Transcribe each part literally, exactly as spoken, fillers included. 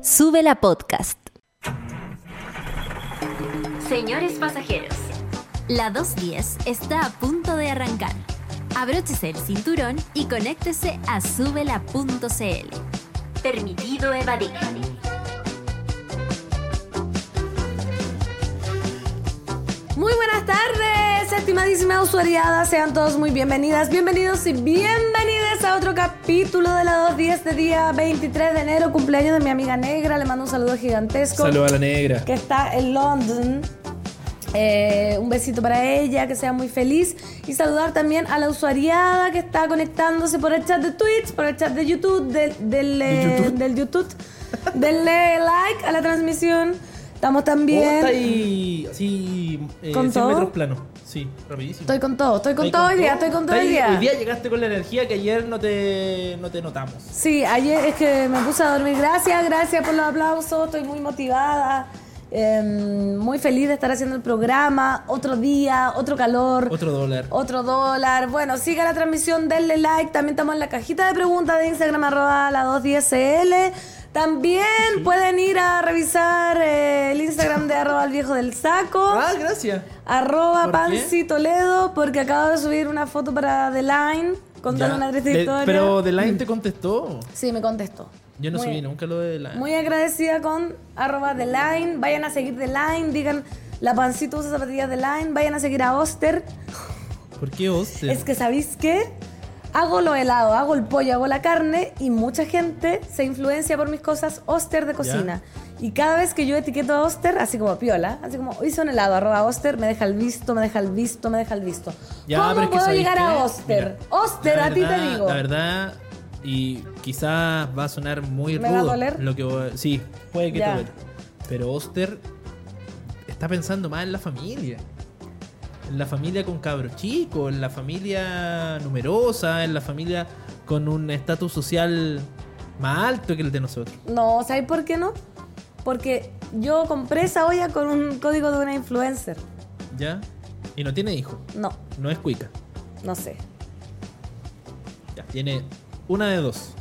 Sube la podcast. Señores pasajeros, La doscientos diez está a punto de arrancar. Abróchese el cinturón y conéctese a subela punto c l. permitido evadir. Muy buenas tardes, estimadísima usuariada. Sean todos muy bienvenidas, bienvenidos y bienvenidas a otro capítulo de la doscientos diez de día veintitrés de enero, cumpleaños de mi amiga Negra. Le mando un saludo gigantesco. Saludos a la Negra, que está en London. Eh, un besito para ella, que sea muy feliz. Y saludar también a la usuariada que está conectándose por el chat de Twitch, por el chat de YouTube, del, del, ¿De YouTube? del YouTube. Denle like a la transmisión. Estamos también. ¿Cómo está ahí? Así, eh, ¿Con cien todo? metros plano. Sí, rapidísimo. Estoy con todo, estoy con ¿Estás todo ahí hoy día, estoy con todo ¿Estás hoy ahí? día. Hoy día llegaste con la energía que ayer no te, no te notamos. Sí, ayer es que me puse a dormir. Gracias, gracias por los aplausos. Estoy muy motivada. eh, muy feliz de estar haciendo el programa. Otro día, otro calor. Otro dólar. Otro dólar. Bueno, siga la transmisión, denle like. También estamos en la cajita de preguntas de Instagram, arroba la doscientos diez c l. También Sí. pueden ir a revisar eh, el Instagram de arroba el viejo del saco. Ah, gracias. Arroba ¿Por Pansi Toledo, porque acabo de subir una foto para The Line contando Ya. una triste De- historia. Pero The Line te contestó. Sí, me contestó. Yo no Muy- subí nunca lo de The Line. Muy agradecida con arroba The Line. Vayan a seguir The Line. Digan, la Pancito usa zapatillas The Line. Vayan a seguir a Oster. ¿Por qué Oster? Es que, ¿sabéis qué? Hago lo helado, hago el pollo, hago la carne y mucha gente se influencia por mis cosas Oster de cocina. Y cada vez que yo etiqueto a Oster, así como piola, así como hice un helado, arroba Oster, me deja el visto, me deja el visto, me deja el visto. Ya, ¿Cómo pero es que puedo ¿sabéis llegar a qué? Oster? Mira, Oster, la a ti te verdad- digo. La verdad, y quizás va a sonar muy ¿Me rudo. va a doler? Lo que voy a- sí, puede que Ya. te duele. Pero Oster está pensando más en la familia. En la familia con cabros chicos, en la familia numerosa, en la familia con un estatus social más alto que el de nosotros. No, ¿sabes por qué no? Porque yo compré esa olla con un código de una influencer. ¿Ya? Y no tiene hijos, No, no es cuica. no sé. Ya, tiene una de dos.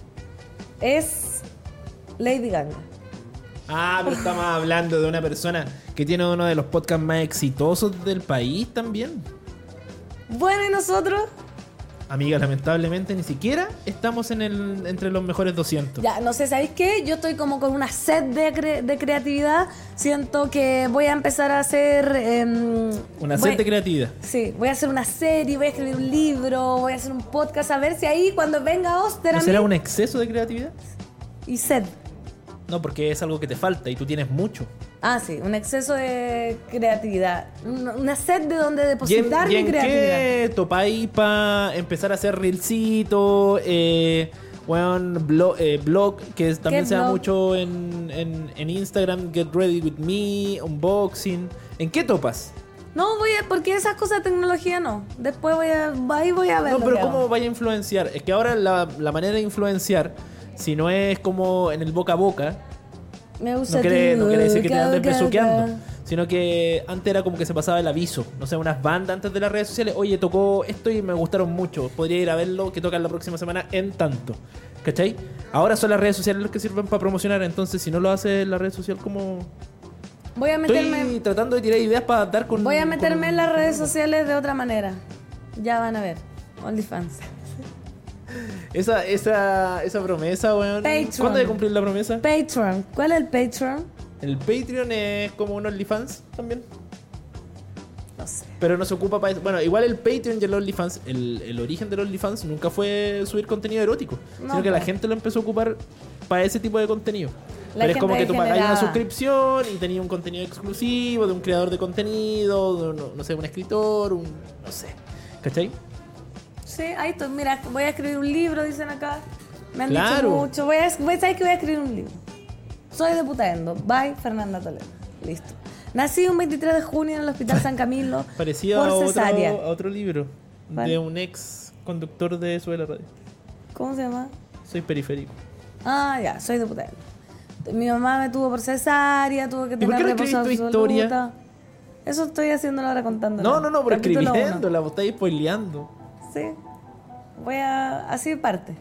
Es Lady Gaga. Ah, pero estamos hablando de una persona que tiene uno de los podcasts más exitosos del país también. Bueno, ¿y nosotros? Amiga, lamentablemente ni siquiera estamos en el, entre los mejores doscientos. Ya, no sé, ¿sabéis qué? Yo estoy como con una sed de, cre- de creatividad. Siento que voy a empezar a hacer... em, Una voy- sed de creatividad. Sí, voy a hacer una serie, voy a escribir un libro, voy a hacer un podcast, a ver si ahí cuando venga Oster a ¿No mí... será un exceso de creatividad? Y sed. No, porque es algo que te falta y tú tienes mucho. Ah, sí, un exceso de creatividad. Una una sed de donde ¿Y en, depositar y mi en creatividad. qué topáis para empezar a hacer reelcito, eh, weón, blog, eh, blog, que es- también ¿Qué se da blog? mucho en, en, en Instagram, Get Ready With Me, unboxing? ¿En qué topas? No, voy a... Porque esas cosas de tecnología no. Después voy a... Ahí voy a ver No, lo pero que ¿cómo hago. vaya a influenciar? Es que ahora la, la manera de influenciar, si no es como en el boca a boca, Me gusta no quiere, tu no quiere decir que te boca, anden boca, besuqueando, boca. sino que antes era como que se pasaba el aviso. No sé, unas bandas antes de las redes sociales, oye, tocó esto y me gustaron mucho, podría ir a verlo, que tocan la próxima semana en tanto. ¿Cachai? Ahora son las redes sociales las que sirven para promocionar, entonces si no lo hace la red social, como... Voy a meterme... Estoy tratando de tirar ideas para dar con... Voy a meterme con- en las redes sociales de otra manera. Ya van a ver. OnlyFans. Esa, esa, esa promesa, weón. Patreon. ¿Cuándo hay que cumplir la promesa? Patreon. ¿Cuál es el Patreon? El Patreon es como un OnlyFans también. No sé. Pero no se ocupa para eso. Bueno, igual el Patreon y el OnlyFans, el, el origen del OnlyFans nunca fue subir contenido erótico. No, sino que la po. gente lo empezó a ocupar para ese tipo de contenido. La Pero es como gente que tú pagas una degenerada. suscripción y tenías un contenido exclusivo de un creador de contenido, de un- no, no sé, un escritor, un. No sé. ¿Cachai? Sí, ahí estoy. Mira, voy a escribir un libro, dicen acá. Me han Claro. dicho mucho. Voy a, voy, ¿sabes que voy a escribir un libro? Soy de Putaendo. Bye, Fernanda Toledo. Listo. Nací un veintitrés de junio en el Hospital San Camilo. Parecido por a otro, cesárea. a otro libro ¿Cuál? de un ex conductor de Sube la Radio. ¿Cómo se llama? Soy periférico. Ah, ya, soy de Putaendo. Mi mamá me tuvo por cesárea, tuvo que por tener qué no reposo escribís tu absoluta. historia? Eso estoy haciéndolo ahora contando. No, no, no, pero Capítulo uno. escribiendo, la estáis spoileando. Sí. Voy a... Así parte.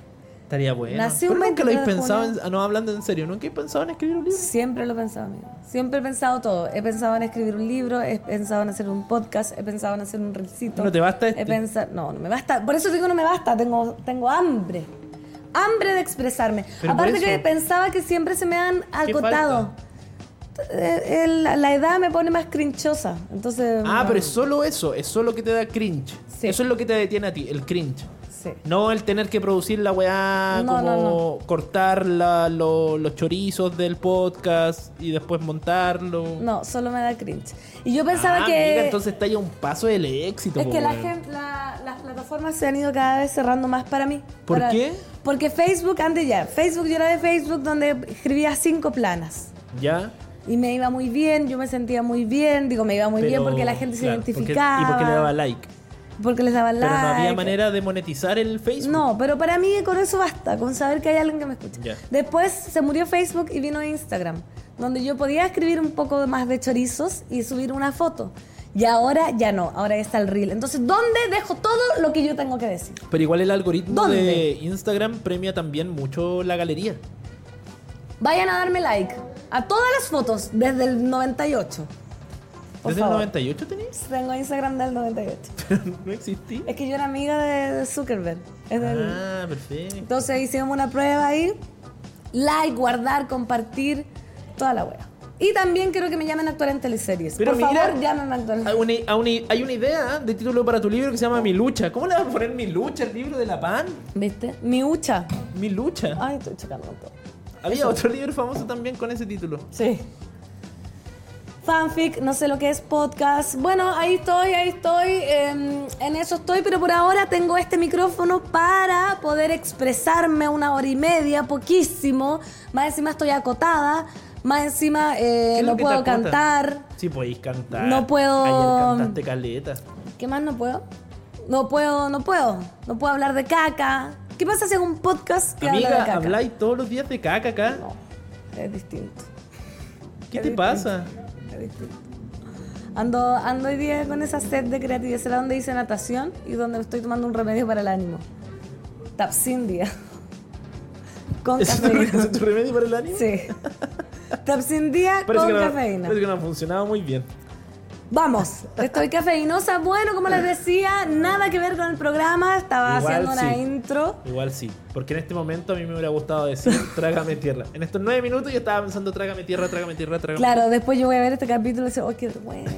Estaría bueno. Nací Pero un nunca lo habéis veintitrés de pensado, en, junio. ah, no hablando en serio, ¿nunca he pensado en escribir un libro? Siempre lo he pensado, amigo. Siempre he pensado todo. He pensado en escribir un libro, he pensado en hacer un podcast, he pensado en hacer un reelcito. ¿No te basta este? He pensado, no, no me basta. Por eso digo no me basta, tengo, tengo hambre. Hambre de expresarme. Pero por Aparte que eso- pensaba que siempre se me han ¿Qué acotado. Eh, el- la edad me pone más crinchosa. Entonces. Ah, no. pero es solo eso, es solo que te da cringe. Sí. Eso es lo que te detiene a ti, el cringe. Sí. No el tener que producir la weá, No, como no, cortar la- lo- los chorizos del podcast y después montarlo. No, solo me da cringe. Y yo pensaba Ah, que. amiga, entonces está ya un paso del éxito. Es po, que la weón. gente, la- las plataformas se han ido cada vez cerrando más para mí. ¿Por Para- qué? Porque Facebook, antes ya, Facebook, yo era de Facebook donde escribía cinco planas. ¿Ya? Y me iba muy bien, yo me sentía muy bien, digo, me iba muy bien Pero, porque la gente se claro, porque- identificaba. y porque le daba like. Porque les daba like. Pero no había manera de monetizar el Facebook. No, pero para mí con eso basta, con saber que hay alguien que me escucha. Ya. Después se murió Facebook y vino Instagram, donde yo podía escribir un poco más de chorizos y subir una foto. Y ahora ya no, ahora ya está el reel. Entonces, ¿dónde dejo todo lo que yo tengo que decir? Pero igual el algoritmo ¿Dónde? de Instagram premia también mucho la galería. Vayan a darme like a todas las fotos desde el noventa y ocho. Por ¿Desde el favor. noventa y ocho tenías? Tengo Instagram del noventa y ocho. Pero no existí. Es que yo era amiga de Zuckerberg. Es del- Ah, perfecto. Entonces hicimos una prueba ahí. Like, guardar, compartir, toda la wea. Y también quiero que me llamen a actuar en teleseries. Pero Por mira, favor, llámenme a actuar en Hay una, hay una- hay una idea de título para tu libro que se llama Mi Lucha. ¿Cómo le vas a poner Mi Lucha al libro de la Pan? ¿Viste? Mi hucha. Mi Lucha. Ay, estoy chocando todo. Había eso. otro libro famoso también con ese título. Sí. Fanfic, no sé lo que es podcast. Bueno, ahí estoy, ahí estoy. eh, en eso estoy, pero por ahora tengo este micrófono para poder expresarme una hora y media, poquísimo. Más encima estoy acotada. Más encima eh, ¿Qué es lo no que te puedo acota? cantar. Sí, podéis cantar. No puedo- Ayer cantaste caleta. ¿Qué más no puedo? No puedo, no puedo. No puedo hablar de caca. ¿Qué pasa si hago un podcast que habla de Amiga, caca? habláis todos los días de caca acá. No, es distinto. ¿Qué es te distinto. pasa? Es distinto. Ando, ando hoy día con esa sed de creatividad. Será donde hice natación y donde me estoy tomando un remedio para el ánimo. Tapsindia. Con ¿Ese es tu- ese cafeína. es tu remedio para el ánimo? Sí. Tapsindia Parece con que, no, cafeína. parece que no ha funcionado muy bien. Vamos, estoy cafeinosa. Bueno, como les decía, nada que ver con el programa. Estaba Igual haciendo una sí. intro. Igual sí, porque en este momento a mí me hubiera gustado decir trágame tierra. En estos nueve minutos yo estaba pensando trágame tierra, trágame tierra, trágame Claro, después yo voy a ver este capítulo y decir, oh, qué vergüenza.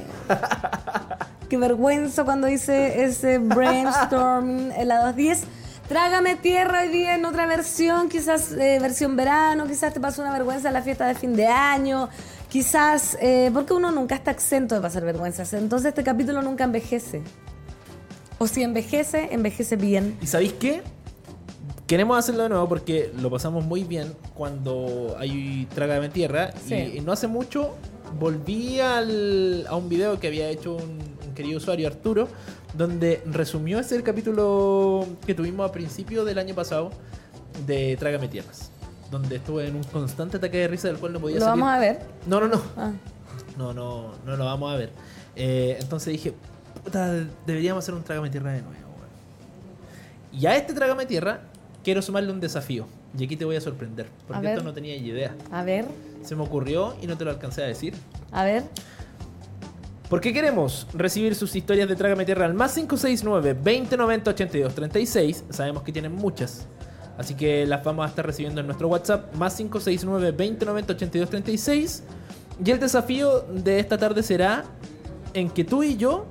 Qué vergüenza cuando hice ese brainstorming en la dos diez. Trágame tierra hoy día en otra versión, quizás eh, versión verano, quizás te pasó una vergüenza en la fiesta de fin de año, quizás, eh, porque uno nunca está exento de pasar vergüenzas, entonces este capítulo nunca envejece. O si envejece, envejece bien. ¿Y sabéis qué? Queremos hacerlo de nuevo porque lo pasamos muy bien cuando hay Trágame Tierra. Sí. Y, y no hace mucho volví al- a un video que había hecho un, un querido usuario, Arturo, donde resumió ese el capítulo que tuvimos a principio del año pasado de Trágame Tierras. Donde estuve en un constante ataque de risa del cual no podía ¿Lo salir. vamos a ver? No, no, no. Ah. No, no, no lo vamos a ver. Eh, entonces dije, puta, deberíamos hacer un Trágame Tierra de nuevo. weón. Y a este Trágame Tierra quiero sumarle un desafío. Y aquí te voy a sorprender. A Porque ver. esto no tenía idea. A ver, Se me ocurrió y no te lo alcancé a decir. a ver. Porque queremos recibir sus historias de Trágame Tierra al más cinco seis nueve, veinte noventa, ochenta y dos treinta y seis. Sabemos que tienen muchas. Así que las vamos a estar recibiendo en nuestro WhatsApp. Más cinco seis nueve, veinte noventa, ochenta y dos treinta y seis. Y el desafío de esta tarde será en que tú y yo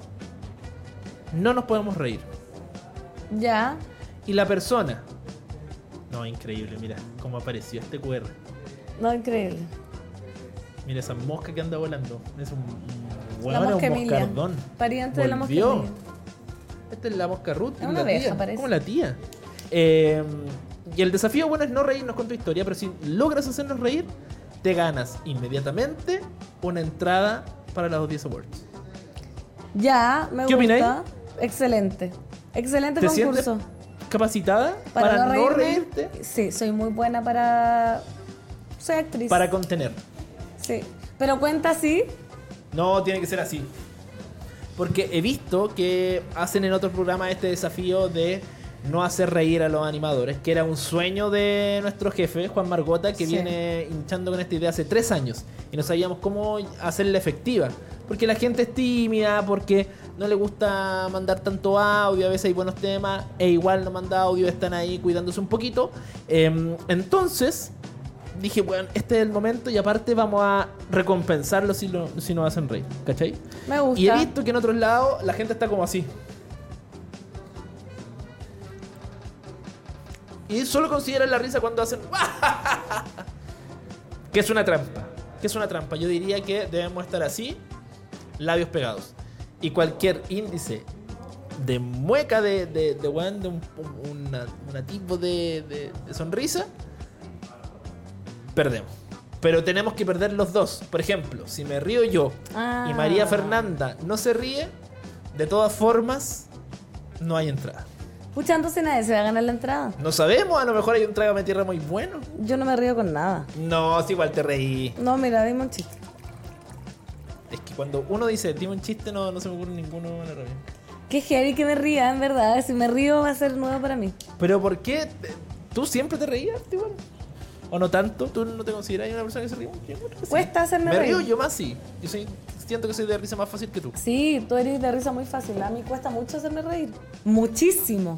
no nos podemos reír. Ya. Y la persona... No, increíble, mira cómo apareció este Q R. No, increíble. Mira esa mosca que anda volando. Es un, un, La huevón, mosca un Emilia. moscardón. Pariente de la mosca Volvió. Emilia. Esta es la mosca Ruth. Es una la abeja, tía. parece. Como la tía. Eh, y el desafío, bueno, es no reírnos con tu historia, pero si logras hacernos reír, te ganas inmediatamente una entrada para los diez Awards. Ya, me ¿Qué gusta. opináis? Excelente. Excelente ¿Te concurso. sientes capacitada Para, para, no, no, reírme, reírte? Sí, soy muy buena para... Soy actriz. Para contener. Sí. Pero cuenta así. No, tiene que ser así. Porque he visto que hacen en otros programas este desafío de no hacer reír a los animadores, que era un sueño de nuestro jefe, Juan Margota, que Sí. viene hinchando con esta idea hace tres años y no sabíamos cómo hacerla efectiva. Porque la gente es tímida, porque no le gusta mandar tanto audio, a veces hay buenos temas, e igual no manda audio, están ahí cuidándose un poquito. Eh, entonces dije, bueno, este es el momento y aparte vamos a recompensarlo si, lo, si nos hacen reír, ¿cachai? Me gusta. Y he visto que en otros lados la gente está como así. Y solo consideran la risa cuando hacen que es una trampa. Que es una trampa. Yo diría que debemos estar así, labios pegados. Y cualquier índice de mueca de, de, de, weón, de un, un una, una tipo de, de, de sonrisa, perdemos. Pero tenemos que perder los dos. Por ejemplo, si me río yo Ah. y María Fernanda no se ríe, de todas formas, no hay entrada. Pucha, entonces nadie se va a ganar la entrada. No sabemos, a lo mejor hay un trágame tierra muy bueno. Yo no me río con nada. No, si igual te reí. No, mira, dime un chiste. Es que cuando uno dice, dime un chiste, no, no se me ocurre ninguno en la rabia. Qué heavy que me ría, en verdad. Si me río va a ser nuevo para mí. Pero ¿por qué? ¿Tú siempre te reías, igual? ¿O no tanto? ¿Tú no te consideras una persona que se ríe mucho? Yo creo que sí. Cuesta hacerme Me reír. río yo más, sí. Yo soy, siento que soy de risa más fácil que tú. Sí, tú eres de risa muy fácil. A mí cuesta mucho hacerme reír. Muchísimo.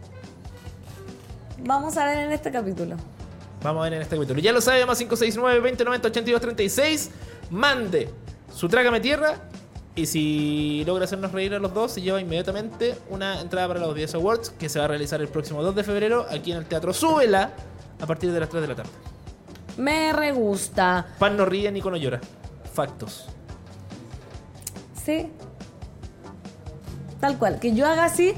Vamos a ver en este capítulo. Vamos a ver en este capítulo. Ya lo sabe, más cinco seis nueve, veinte noventa, ochenta y dos treinta y seis. Mande su trágame tierra. Y si logra hacernos reír a los dos, se lleva inmediatamente una entrada para los diez Awards, que se va a realizar el próximo dos de febrero aquí en el Teatro Súbela a partir de las tres de la tarde. Me re gusta. Pan no ríe, Nico no llora. Factos. Sí. Tal cual. Que yo haga así.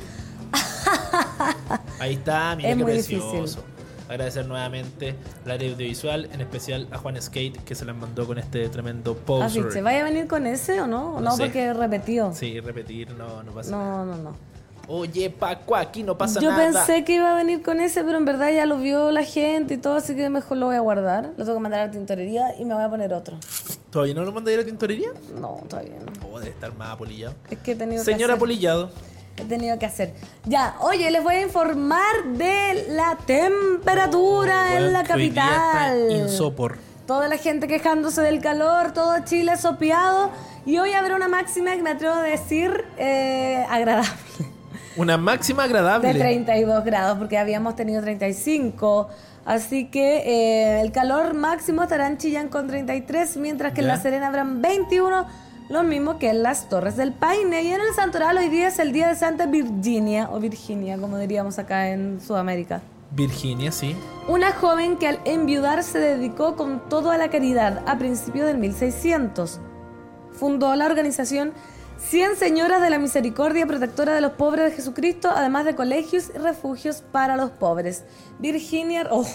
Ahí está, mira Es qué muy precioso. difícil. Agradecer nuevamente al área audiovisual, en especial a Juan Skate, que se las mandó con este tremendo poster. Afiche. ¿Vaya a venir con ese o no? No No, sé. porque es repetido. Sí, repetir, no, no pasa nada. No, no, no. Oye, Paco, aquí no pasa Yo nada. pensé que iba a venir con ese, pero en verdad ya lo vio la gente y todo, así que mejor lo voy a guardar. Lo tengo que mandar a la tintorería y me voy a poner otro. ¿Todavía no lo mandé a la tintorería? No, todavía no. Oh, debe estar más apolillado. Es que he tenido Señora que hacer. Apolillado. He tenido que hacer. Ya, oye, les voy a informar de la temperatura Oh, en weón, la que hoy día está capital. insopor. Toda la gente quejándose del calor, todo Chile sopeado. Y hoy habrá una máxima que me atrevo a decir eh, agradable. Una máxima agradable. De treinta y dos grados, porque habíamos tenido treinta y cinco. Así que eh, el calor máximo estará en Chillán con treinta y tres, mientras que en Ya. La Serena habrán veintiuno, lo mismo que en las Torres del Paine. Y en el Santoral hoy día es el día de Santa Virginia, o Virginia, como diríamos acá en Sudamérica. Virginia, sí. Una joven que al enviudar se dedicó con todo a la caridad a principios del mil seiscientos. Fundó la organización cien Señoras de la Misericordia Protectora de los Pobres de Jesucristo, además de colegios y refugios para los pobres. Virginia... Oh,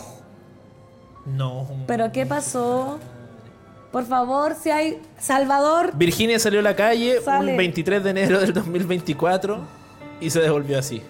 No. ¿pero qué pasó? Por favor, si hay... Salvador... Virginia salió a la calle Sale. un veintitrés de enero del dos mil veinticuatro y se devolvió así.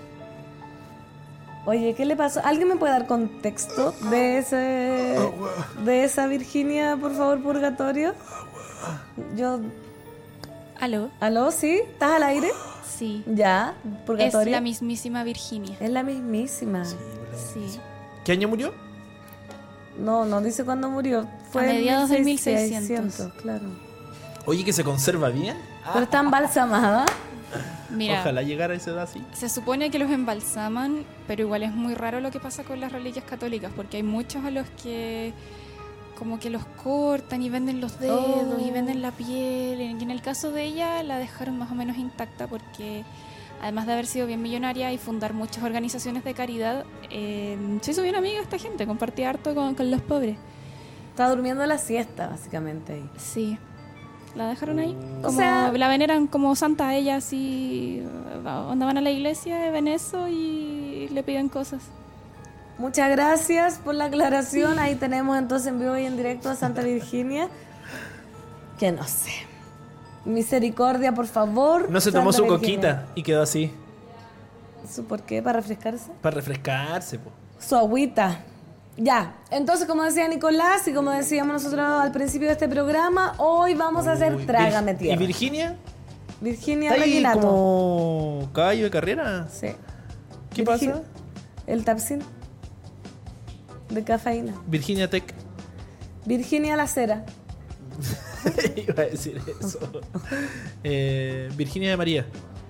Oye, ¿qué le pasó? ¿Alguien me puede dar contexto de ese... de esa Virginia, por favor, purgatorio? Yo... ¿Aló? ¿Aló? ¿Sí? ¿Estás al aire? Sí. Ya, Es purgatorio. la mismísima Virginia. Es la mismísima. Sí. ¿Qué año murió? No, no dice cuándo murió. Fue A en mediados del mil seiscientos, mil seiscientos. claro. Oye, que se conserva bien. Pero está embalsamada. Mira, Ojalá llegara a esa edad así. se supone que los embalsaman, pero igual es muy raro lo que pasa con las reliquias católicas, porque hay muchos a los que como que los cortan y venden los dedos Oh. y venden la piel. Y en el caso de ella la dejaron más o menos intacta porque además de haber sido bien millonaria y fundar muchas organizaciones de caridad, eh, se hizo bien amiga de esta gente, compartía harto con, con los pobres. Está durmiendo la siesta, básicamente. Ahí. Sí, la dejaron ahí. O Como sea- la veneran como santa a ella, así andaban a la iglesia, ven eso y le piden cosas. Muchas gracias por la aclaración. Ahí tenemos entonces en vivo y en directo a Santa Virginia. Que no sé. Misericordia, por favor. No se tomó Santa su Virginia. coquita y quedó así. ¿Su por qué? ¿Para refrescarse? Para refrescarse, po. Su agüita. Ya, entonces como decía Nicolás y como decíamos nosotros al principio de este programa, hoy vamos a hacer Uy, Trágame Vir- Tierra. ¿Y Virginia? Virginia ¿Está ahí Reginato. como caballo de carrera? Sí. ¿Qué Virgi- pasa? El Tapsin. De cafeína. Virginia Tech. Virginia la Cera. Iba a decir eso. Eh, Virginia de María.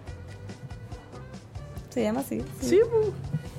Se llama así. Sí, po.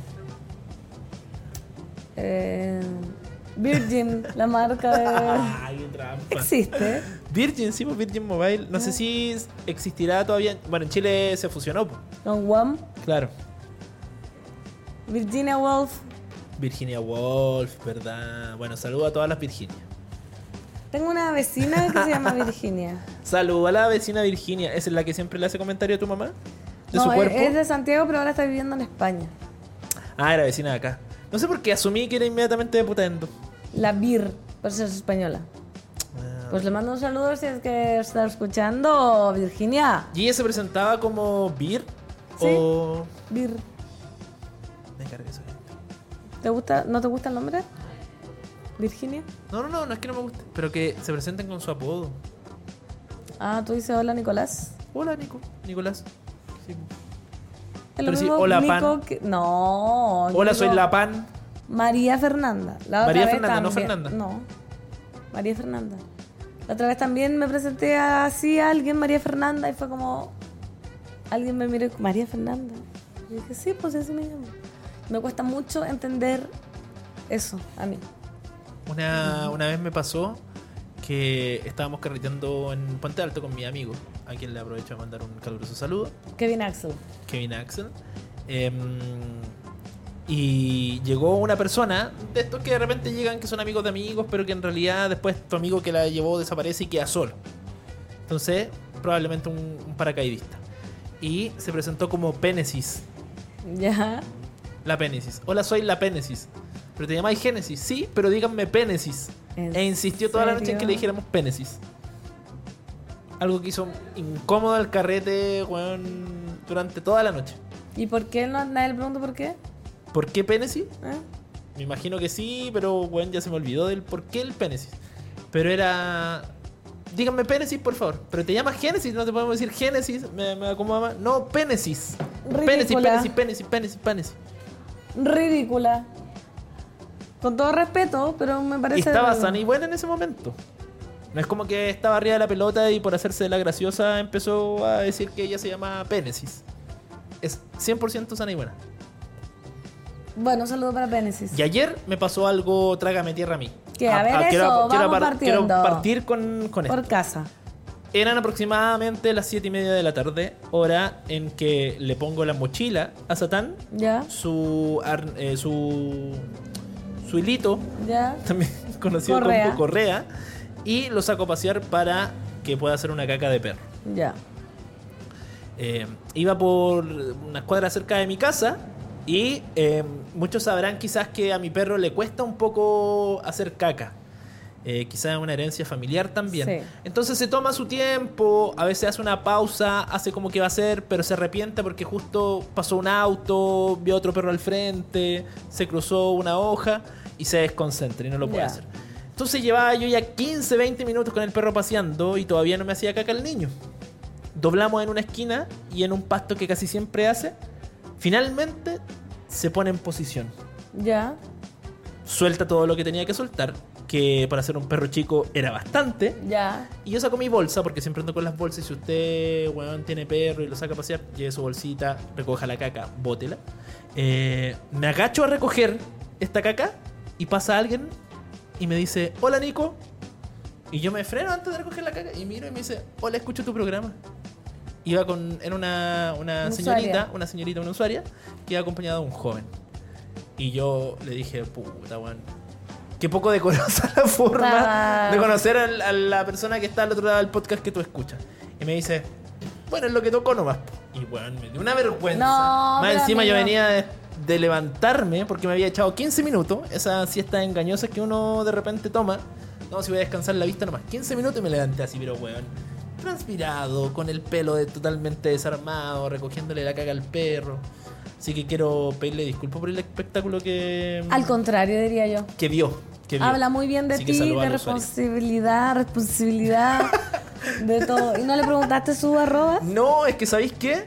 Eh, Virgin, la marca de... Ay, qué trampa. Existe. Virgin, sí, pues Virgin Mobile. No sé si existirá todavía. Bueno, en Chile se fusionó, po. Con Guam. Claro. Virginia Woolf. Virginia Woolf, ¿verdad? Bueno, saludo a todas las Virginias. Tengo una vecina que se llama Virginia. Saludo a la vecina Virginia. ¿Esa es la que siempre le hace comentario a tu mamá? ¿De No, su es, cuerpo? es de Santiago, pero ahora está viviendo en España. Ah, era vecina de acá. No sé por qué asumí que era inmediatamente de Putaendo. La Vir, por ser española. Ah. Pues le mando un saludo si es que está escuchando, Virginia. ¿Y ella se presentaba como Vir? Sí. O... Vir. Me cargué eso. ¿Te gusta, ¿No te gusta el nombre? Virginia. No, no, no, no es que no me guste. Pero que se presenten con su apodo. Ah, tú dices hola, Nicolás. Hola, Nico. Nicolás. Sí. Es lo Pero sí, mismo hola, Nico Pan. que- No. Hola, digo soy la Pan. María Fernanda. La otra María vez Fernanda, no también- Fernanda. No. María Fernanda. La otra vez también me presenté así a alguien, María Fernanda, y fue como... Alguien me miró y dijo, María Fernanda. Y dije, sí, pues así me llamo. Me cuesta mucho entender eso a mí. Una, una vez me pasó que estábamos carreteando en Puente Alto con mi amigo, a quien le aprovecho de mandar un caluroso saludo, Kevin Axel. Kevin Axel. Em, y llegó una persona de estos que de repente llegan que son amigos de amigos, pero que en realidad después tu amigo que la llevó desaparece y queda solo. Entonces, probablemente un, un paracaidista. Y se presentó como Pénesis. Ya. La Pénesis. Hola, soy la Pénesis. Pero te llamáis Génesis. Sí, pero díganme Pénesis. ¿En E insistió toda la noche en que serio? le dijéramos Pénesis. Algo que hizo incómodo el carrete, weón, durante toda la noche. ¿Y por qué? No, nadie le pregunta por qué. ¿Por qué Pénesis? ¿Eh? Me imagino que sí, pero weón, ya se me olvidó del por qué el Pénesis. Pero era... Díganme Pénesis, por favor. Pero te llamas Génesis, no te podemos decir Génesis. Me, me acomoda más. No, Pénesis. Pénesis, Ridícula. Pénesis, Pénesis, Pénesis, Pénesis. Ridícula. Con todo respeto, pero me Y parece... estaba sana y buena en ese momento. No es como que estaba arriba de la pelota y por hacerse de la graciosa empezó a decir que ella se llama Pénesis. Es cien por ciento sana y buena. Bueno, un saludo para Pénesis. Y ayer me pasó algo trágame tierra a mí. Que, a ver, eso, quiero, vamos quiero, par- partiendo. quiero partir con, con esto. Por casa. Eran aproximadamente las siete y media de la tarde, hora en que le pongo la mochila a Satán, ¿Ya? su, ar- eh, su, su hilito, ¿Ya? también conocido Correa. como correa, y lo saco a pasear para que pueda hacer una caca de perro. Ya. Eh, iba por unas cuadras cerca de mi casa y eh, muchos sabrán quizás que a mi perro le cuesta un poco hacer caca. Eh, quizás es una herencia familiar también. Sí. Entonces se toma su tiempo, a veces hace una pausa, hace como que va a hacer, pero se arrepiente porque justo pasó un auto, vio otro perro al frente, se cruzó una hoja y se desconcentra y no lo puede Ya. hacer. Entonces llevaba yo ya quince, veinte minutos con el perro paseando y todavía no me hacía caca el niño. Doblamos en una esquina y en un pasto que casi siempre hace, finalmente se pone en posición. ¿Ya? Suelta todo lo que tenía que soltar, que para ser un perro chico era bastante. ¿Ya? Y yo saco mi bolsa, porque siempre ando con las bolsas. Si usted, weón, tiene perro y lo saca a pasear, lleve su bolsita, recoja la caca, bótela. Eh, me agacho a recoger esta caca y pasa alguien y me dice, hola Nico. Y yo me freno antes de recoger la caca y miro y me dice, hola, escucho tu programa. Iba con, era una, una Una señorita, usuaria. una señorita, una usuaria, que iba acompañada de un joven. Y yo le dije, puta, weón. Qué poco decorosa la forma Ah. de conocer al- a la persona que está al otro lado del podcast que tú escuchas. Y me dice, bueno, es lo que tocó nomás. Y weón, me dio una vergüenza. No, Más pero encima yo amigo. venía de, de levantarme porque me había echado quince minutos. Esas siestas engañosas que uno de repente toma. No, si voy a descansar la vista nomás. quince minutos y me levanté así, pero weón. Transpirado, con el pelo de, totalmente desarmado, recogiéndole la caga al perro. Así que quiero pedirle disculpas por el espectáculo que, Al contrario, diría yo. que vio. Que vio. Habla muy bien de Así que ti, saluda de al usuario. responsabilidad, responsabilidad, de todo. ¿Y no le preguntaste su arroba? No, es que ¿sabéis qué?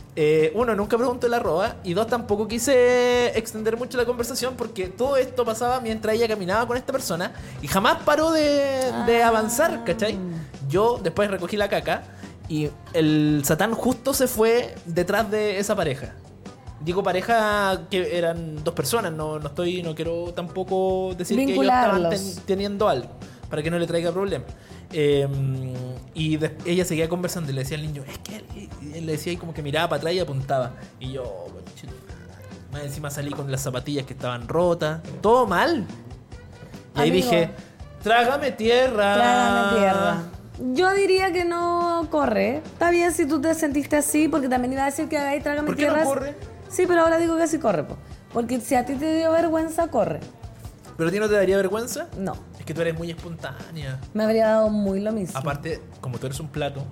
eh, uno, nunca preguntó el arroba. Y dos, tampoco quise extender mucho la conversación porque todo esto pasaba mientras ella caminaba con esta persona y jamás paró de, de Ah. avanzar, ¿cachai? Yo después recogí la caca y el Satán justo se fue detrás de esa pareja. Digo pareja que eran dos personas, no, no estoy, no quiero tampoco decir que ellos estaban Vincularlos. ten- teniendo algo para que no le traiga problema. Eh, y de- ella seguía conversando y le decía al niño, es que él, y él le decía y como que miraba para atrás y apuntaba. Y yo, conchetumare. Más encima salí con las zapatillas que estaban rotas, todo mal. Y ahí Amigo. dije, trágame tierra. Trágame tierra. Yo diría que no corre. Está bien si tú te sentiste así, porque también iba a decir que ahí trágame ¿Por qué no tierra. corre? Sí, pero ahora digo que sí corre, po. Porque si a ti te dio vergüenza, corre. ¿Pero a ti no te daría vergüenza? No. Es que tú eres muy espontánea. Me habría dado muy lo mismo. Aparte, como tú eres un plato.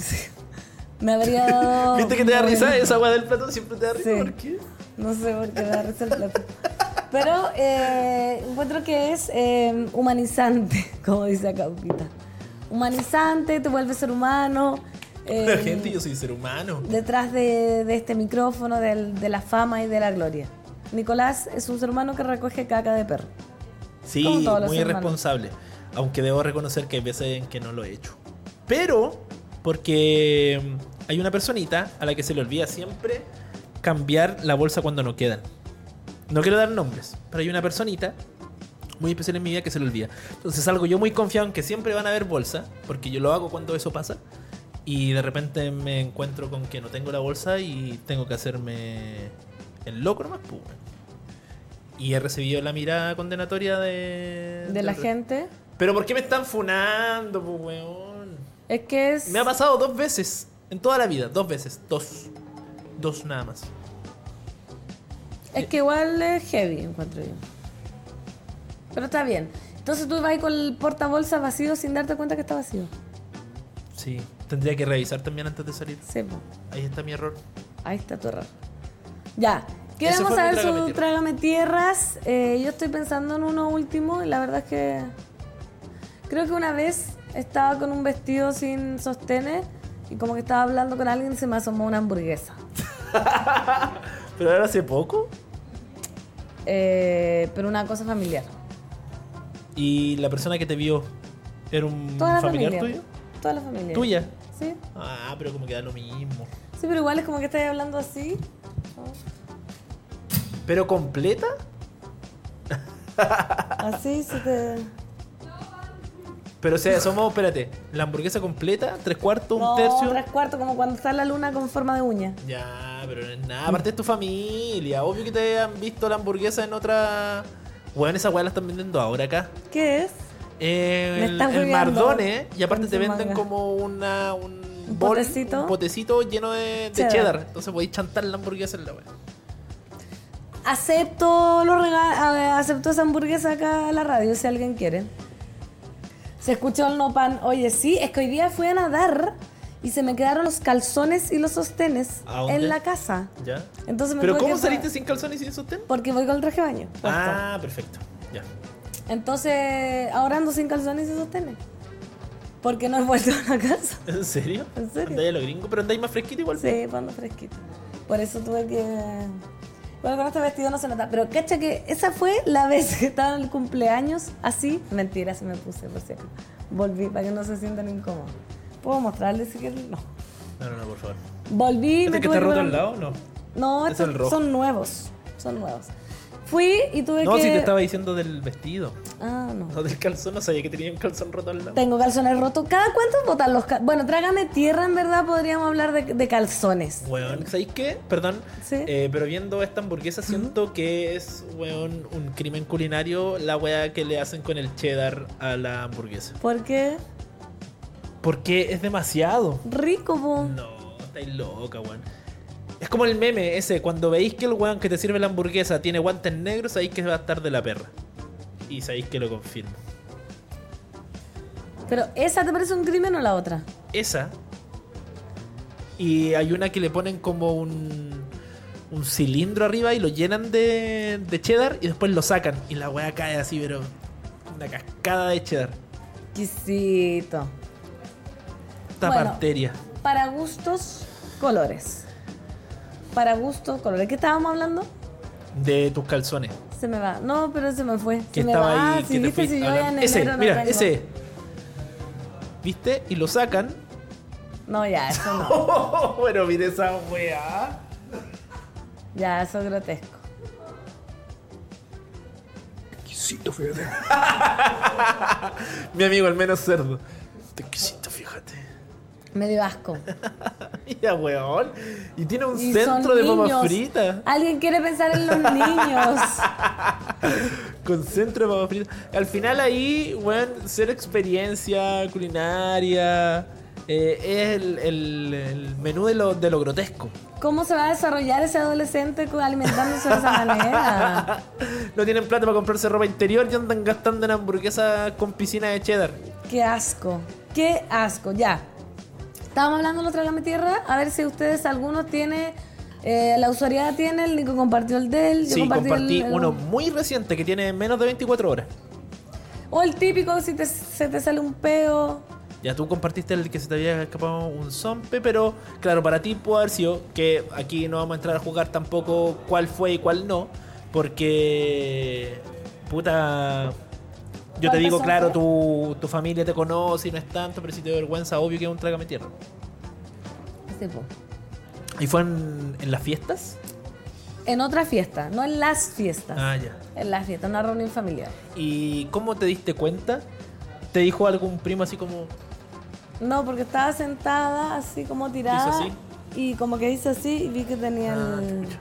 Me habría dado. ¿Viste que te da muy- risa? Esa agua del plato siempre te da risa. Sí. ¿Por qué? No sé por qué me da risa el plato. Pero eh, encuentro que es eh, humanizante, como dice acá Upita. Humanizante, te vuelve ser humano. eh, La gente, yo soy ser humano. detrás de, de este micrófono, del- de la fama y de la gloria. Nicolás es un ser humano que recoge caca de perro. Como Sí, todos los muy hermanos. irresponsable. Aunque debo reconocer que hay veces en que no lo he hecho. Pero, porque mm, hay una personita a la que se le olvida siempre cambiar la bolsa cuando no quedan. No quiero dar nombres, pero hay una personita muy especial en mi vida que se le olvida. Entonces salgo yo muy confiado en que siempre van a haber bolsa, porque yo lo hago cuando eso pasa. Y de repente me encuentro con que no tengo la bolsa y tengo que hacerme el loco nomás, pues. Y he recibido la mirada condenatoria de... De la del- gente. Pero ¿por qué me están funando, pues, weón? Es que es. Me ha pasado dos veces en toda la vida, dos veces, dos. Dos nada más. Es que igual es heavy, encuentro yo. Pero está bien. Entonces tú vas ahí con el portabolsa vacío sin darte cuenta que está vacío. Sí, tendría que revisar también antes de salir. Sí, po. Ahí está mi error. Ahí está tu error. Ya. Ese Queremos fue mi saber Trágame su Tierra. trágame tierras. Eh, yo estoy pensando en uno último y la verdad es que creo que una vez estaba con un vestido sin sostenes y como que estaba hablando con alguien y se me asomó una hamburguesa. Pero ahora hace poco. Eh, pero una cosa familiar. Y la persona que te vio era un Toda la familiar familia. tuyo. Toda la familia. ¿Tuya? Sí. Ah, pero como que da lo mismo. Sí, pero igual es como que estás hablando así. ¿Pero completa? Así se te... Pero o sea, somos, espérate, la hamburguesa completa, tres cuartos, un No, tercio. tres cuartos, como cuando está la luna con forma de uña. Ya, pero no es nada. Aparte es tu familia. Obvio que te han visto la hamburguesa en otra. Bueno, esa weá la están vendiendo ahora acá. ¿Qué es? Eh, Me el, estás el hueveando. Mardone. Y aparte Con te su venden manga. como una, un, ¿Un bol, potecito? un potecito lleno de, de Cheddar. cheddar. Entonces podéis chantar la hamburguesa en la weá. Acepto los rega- a- acepto esa hamburguesa acá a la radio si alguien quiere. Se escuchó el no pan. Oye, sí, es que hoy día fui a nadar y se me quedaron los calzones y los sostenes ¿A dónde? en la casa. ¿Ya? Entonces me ¿Pero tuve cómo que- saliste sin calzones y sin sostén? Porque voy con el traje de baño. puesto. Ah, perfecto. Ya. Entonces, ahora ando sin calzones y sostenes. Porque no he vuelto a la casa. ¿En serio? ¿En serio? Andáis a lo gringo, pero andáis más fresquito igual. Sí, cuando fresquito. Por eso tuve que... Bueno, con este vestido no se nota. Pero cacha que esa fue la vez que estaba en el cumpleaños así. Mentira, se me puse, por cierto. Volví para que no se sientan incómodos. ¿Puedo mostrarles si quieren? No. No, no, no, por favor. Volví. ¿Este me que tuve está roto poner- al lado? No. No, Es estos el rojo. son nuevos. Son nuevos. Fui y tuve No, que... si te estaba diciendo del vestido. Ah, no. No, del calzón. No sabía que tenía un calzón roto al lado. Tengo calzones rotos. ¿Cada cuánto botan los calzones? Bueno, trágame tierra, en verdad podríamos hablar de, de calzones. Weón, ¿sabéis qué? Perdón. Sí. Eh, pero viendo esta hamburguesa siento que es, weón, un crimen culinario la weá que le hacen con el cheddar a la hamburguesa. ¿Por qué? Porque es demasiado. Rico, po. No, estáis loca, weón. Es como el meme ese, cuando veis que el weón que te sirve la hamburguesa tiene guantes negros, sabéis que va a estar de la perra. Y sabéis que lo confirmo. Pero, ¿esa te parece un crimen o la otra? Esa. Y hay una que le ponen como un, un cilindro arriba y lo llenan de, de cheddar y después lo sacan. Y la weá cae así, pero una cascada de cheddar. Exquisito. Esta Bueno. parteria. Para gustos, colores. para gusto, colores. ¿Qué estábamos hablando? De tus calzones. Se me va. No, pero se me fue. Que se me estaba va. ahí, Ah, si que te viste, fuiste si yo ya en hablando. Ese, enero no mira, tengo. ese. ¿Viste? Y lo sacan. No, ya, eso no. Bueno, mire esa weá. Ya, eso es grotesco. Exquisito, fíjate. Mi amigo, el menos cerdo. Exquisito, fíjate. Me dio asco. Mira, weón. Y tiene un Y centro son de papas niños. fritas. Alguien quiere pensar en los niños. Con centro de papas fritas. Al final ahí, weón, cero experiencia culinaria. Eh, es el, el- el menú de lo, de lo grotesco. ¿Cómo se va a desarrollar ese adolescente con- alimentándose de esa manera? No tienen plata para comprarse ropa interior y andan gastando en hamburguesas con piscina de cheddar. Qué asco. Qué asco. Ya. Estábamos hablando de la Trágame Tierra. A ver si ustedes, algunos tiene. Eh, la usuariedad tiene, el Nico compartió el de él. Yo Sí, compartí compartí el- el- uno muy reciente que tiene menos de veinticuatro horas. O el típico, si te, se te sale un peo. Ya tú compartiste el que se te había escapado un zompe, pero claro, para ti puede haber sido que aquí no vamos a entrar a jugar tampoco cuál fue y cuál no, porque puta, yo te ¿Cuál digo, persona claro, fue? tu, tu familia te conoce y no es tanto, pero si te da vergüenza, obvio que es un trágame tierra. Sí, po. ¿Y fue en, en las fiestas? En otra fiesta, no en las fiestas. Ah, ya. En las fiestas, una reunión familiar. ¿Y cómo te diste cuenta? ¿Te dijo algún primo así como... No, porque estaba sentada así como tirada. ¿Hizo así? Y como que hice así y vi que tenía Ah, el- chucha.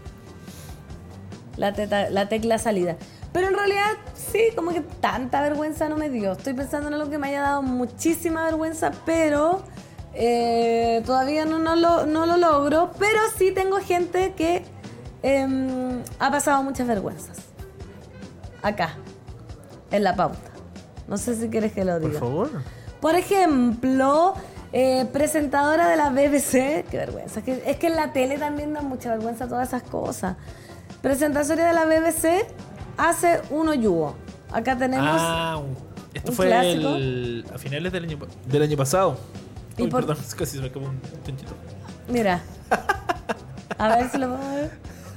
la, teta- la tecla salida. Pero en realidad sí, como que tanta vergüenza no me dio. Estoy pensando en algo que me haya dado muchísima vergüenza, pero eh, todavía no, no, lo, no lo logro. Pero sí tengo gente que em, ha pasado muchas vergüenzas. Acá, en la pauta. No sé si quieres que lo diga. Por favor. Por ejemplo, eh, presentadora de la B B C, qué vergüenza, es que, es que en la tele también da mucha vergüenza todas esas cosas. Presentadora de la B B C hace un oyugo. Acá tenemos... Ah, un- esto un fue clásico. el- a finales del año, pa- del año pasado. ¿Y Uy, por- perdón, casi se me acabó un chanchito. Mira. A ver si lo podemos ver.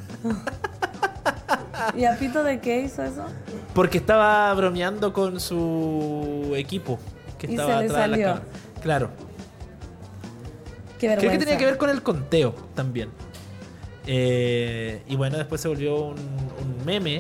¿Y a Pito de qué hizo eso? Porque estaba bromeando con su equipo, que Y estaba se le atrás de la salió. cámara. Claro. Qué vergüenza. Creo que tenía que ver con el conteo también. Eh, y bueno, después se volvió un, un meme.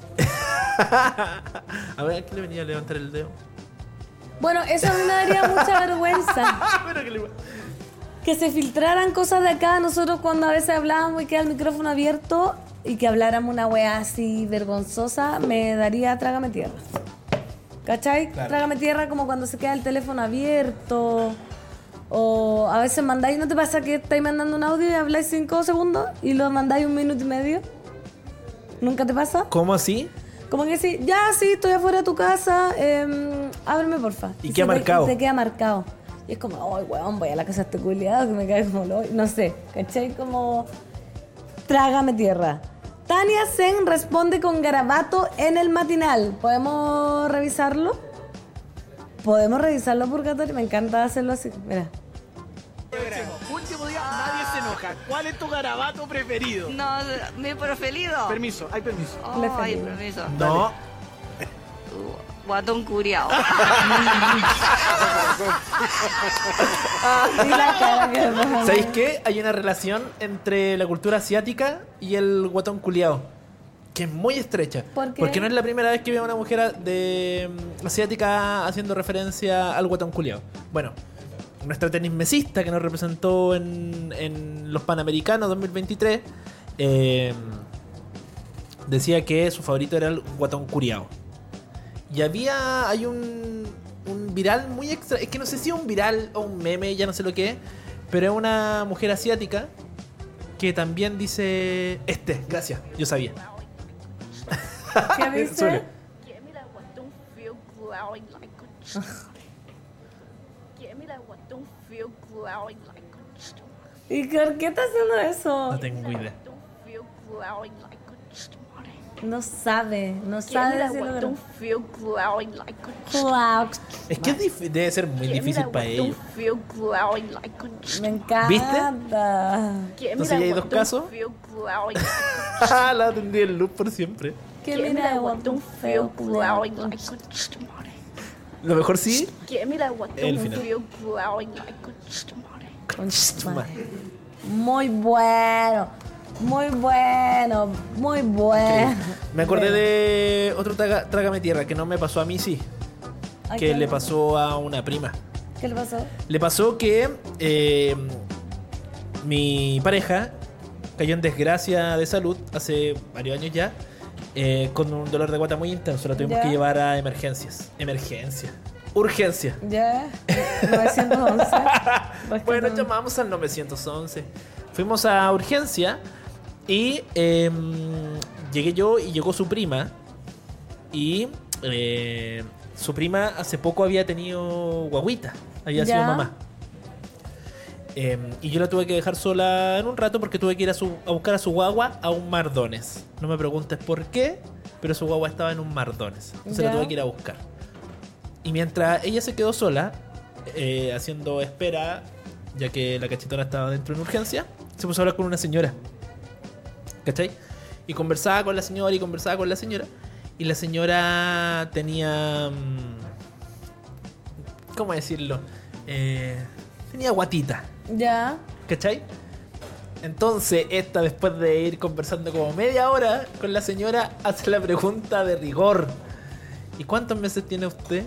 A ver, ¿a quién le venía a levantar el dedo? Bueno, eso a mí me daría mucha vergüenza. Pero que le- Que se filtraran cosas de acá. Nosotros cuando a veces hablábamos y queda el micrófono abierto y que habláramos una weá así vergonzosa, me daría trágame tierra. ¿Cachai? Claro. Trágame tierra como cuando se queda el teléfono abierto. O a veces mandáis, ¿no te pasa que estáis mandando un audio y habláis cinco segundos y lo mandáis un minuto y medio? ¿Nunca te pasa? ¿Cómo así? Como que sí, ya sí, estoy afuera de tu casa, eh, ábreme porfa. Y se queda te- marcado. Te queda marcado. Y es como, ay, weón, voy a la casa de este culiado que me cae como lo... No sé, ¿cachai? Como, trágame tierra. Tania Zen responde con garabato en el matinal. ¿Podemos revisarlo? ¿Podemos revisarlo, Purgatorio? Me encanta hacerlo así. Mira. Último día, nadie se enoja. ¿Cuál es tu garabato preferido? No, mi preferido. Permiso, hay permiso. Oh, ay, permiso. No. Guatón curiao. Y la cara que me pone. ¿Sabéis qué? Hay una relación entre la cultura asiática y el guatón culiao, que es muy estrecha. ¿Por qué? Porque no es la primera vez que veo a una mujer de mm, asiática haciendo referencia al guatón culiao. Bueno, nuestra tenismesista que nos representó en, en los Panamericanos dos mil veintitrés eh, decía que su favorito era el guatón curiao. Y había, hay un, un viral muy extra, es que no sé si es un viral o un meme, ya no sé lo que es, pero es una mujer asiática que también dice, este, gracias, yo sabía. ¿Qué dice? Suele. Give me that what don't feel glowing like a stone. Give me that what don't feel glowing like a stone. ¿Y por qué está haciendo eso? No tengo idea. Don't feel glowing like a stone. No sabe, no Give me sabe that decirlo. what pero- don't feel glowing like a Wow. Es que es dif- debe ser muy Give me difícil that para what ellos. don't feel glowing like a Me encanta. Give me Entonces, that ¿ya hay what dos don't casos? feel glowing like a La tendría el loop por siempre. Que Give me mira, that what what don't feel glowing like a Lo mejor sí. Give me that what El don't final. feel glowing like a Concha tu madre. Muy bueno. Muy bueno. Muy bueno. Me acordé de otro traga- Trágame Tierra que no me pasó a mí, sí. Ay, Que ¿qué le pasó a una prima. ¿Qué le pasó? Le pasó que eh, mi pareja cayó en desgracia de salud hace varios años ya, eh, con un dolor de guata muy intenso. La tuvimos Ya. que llevar a emergencias. Emergencia. Urgencia. Ya. novecientos once. Bueno, llamamos al novecientos once. Fuimos a urgencia y eh, llegué yo y llegó su prima. Y eh, su prima hace poco había tenido guaguita. Había Ya. sido mamá. Eh, y yo la tuve que dejar sola en un rato porque tuve que ir a, su- a buscar a su guagua a un Mardones. No me preguntes por qué, pero su guagua estaba en un Mardones. Entonces Ya. la tuve que ir a buscar. Y mientras ella se quedó sola, eh, haciendo espera, ya que la cachetona estaba dentro en urgencia, se puso a hablar con una señora. ¿Cachai? Y conversaba con la señora y conversaba con la señora. Y la señora tenía... mm, ¿Cómo decirlo? Eh, tenía guatita. Ya. ¿Cachai? Entonces, esta, después de ir conversando como media hora con la señora, hace la pregunta de rigor. ¿Y cuántos meses tiene usted?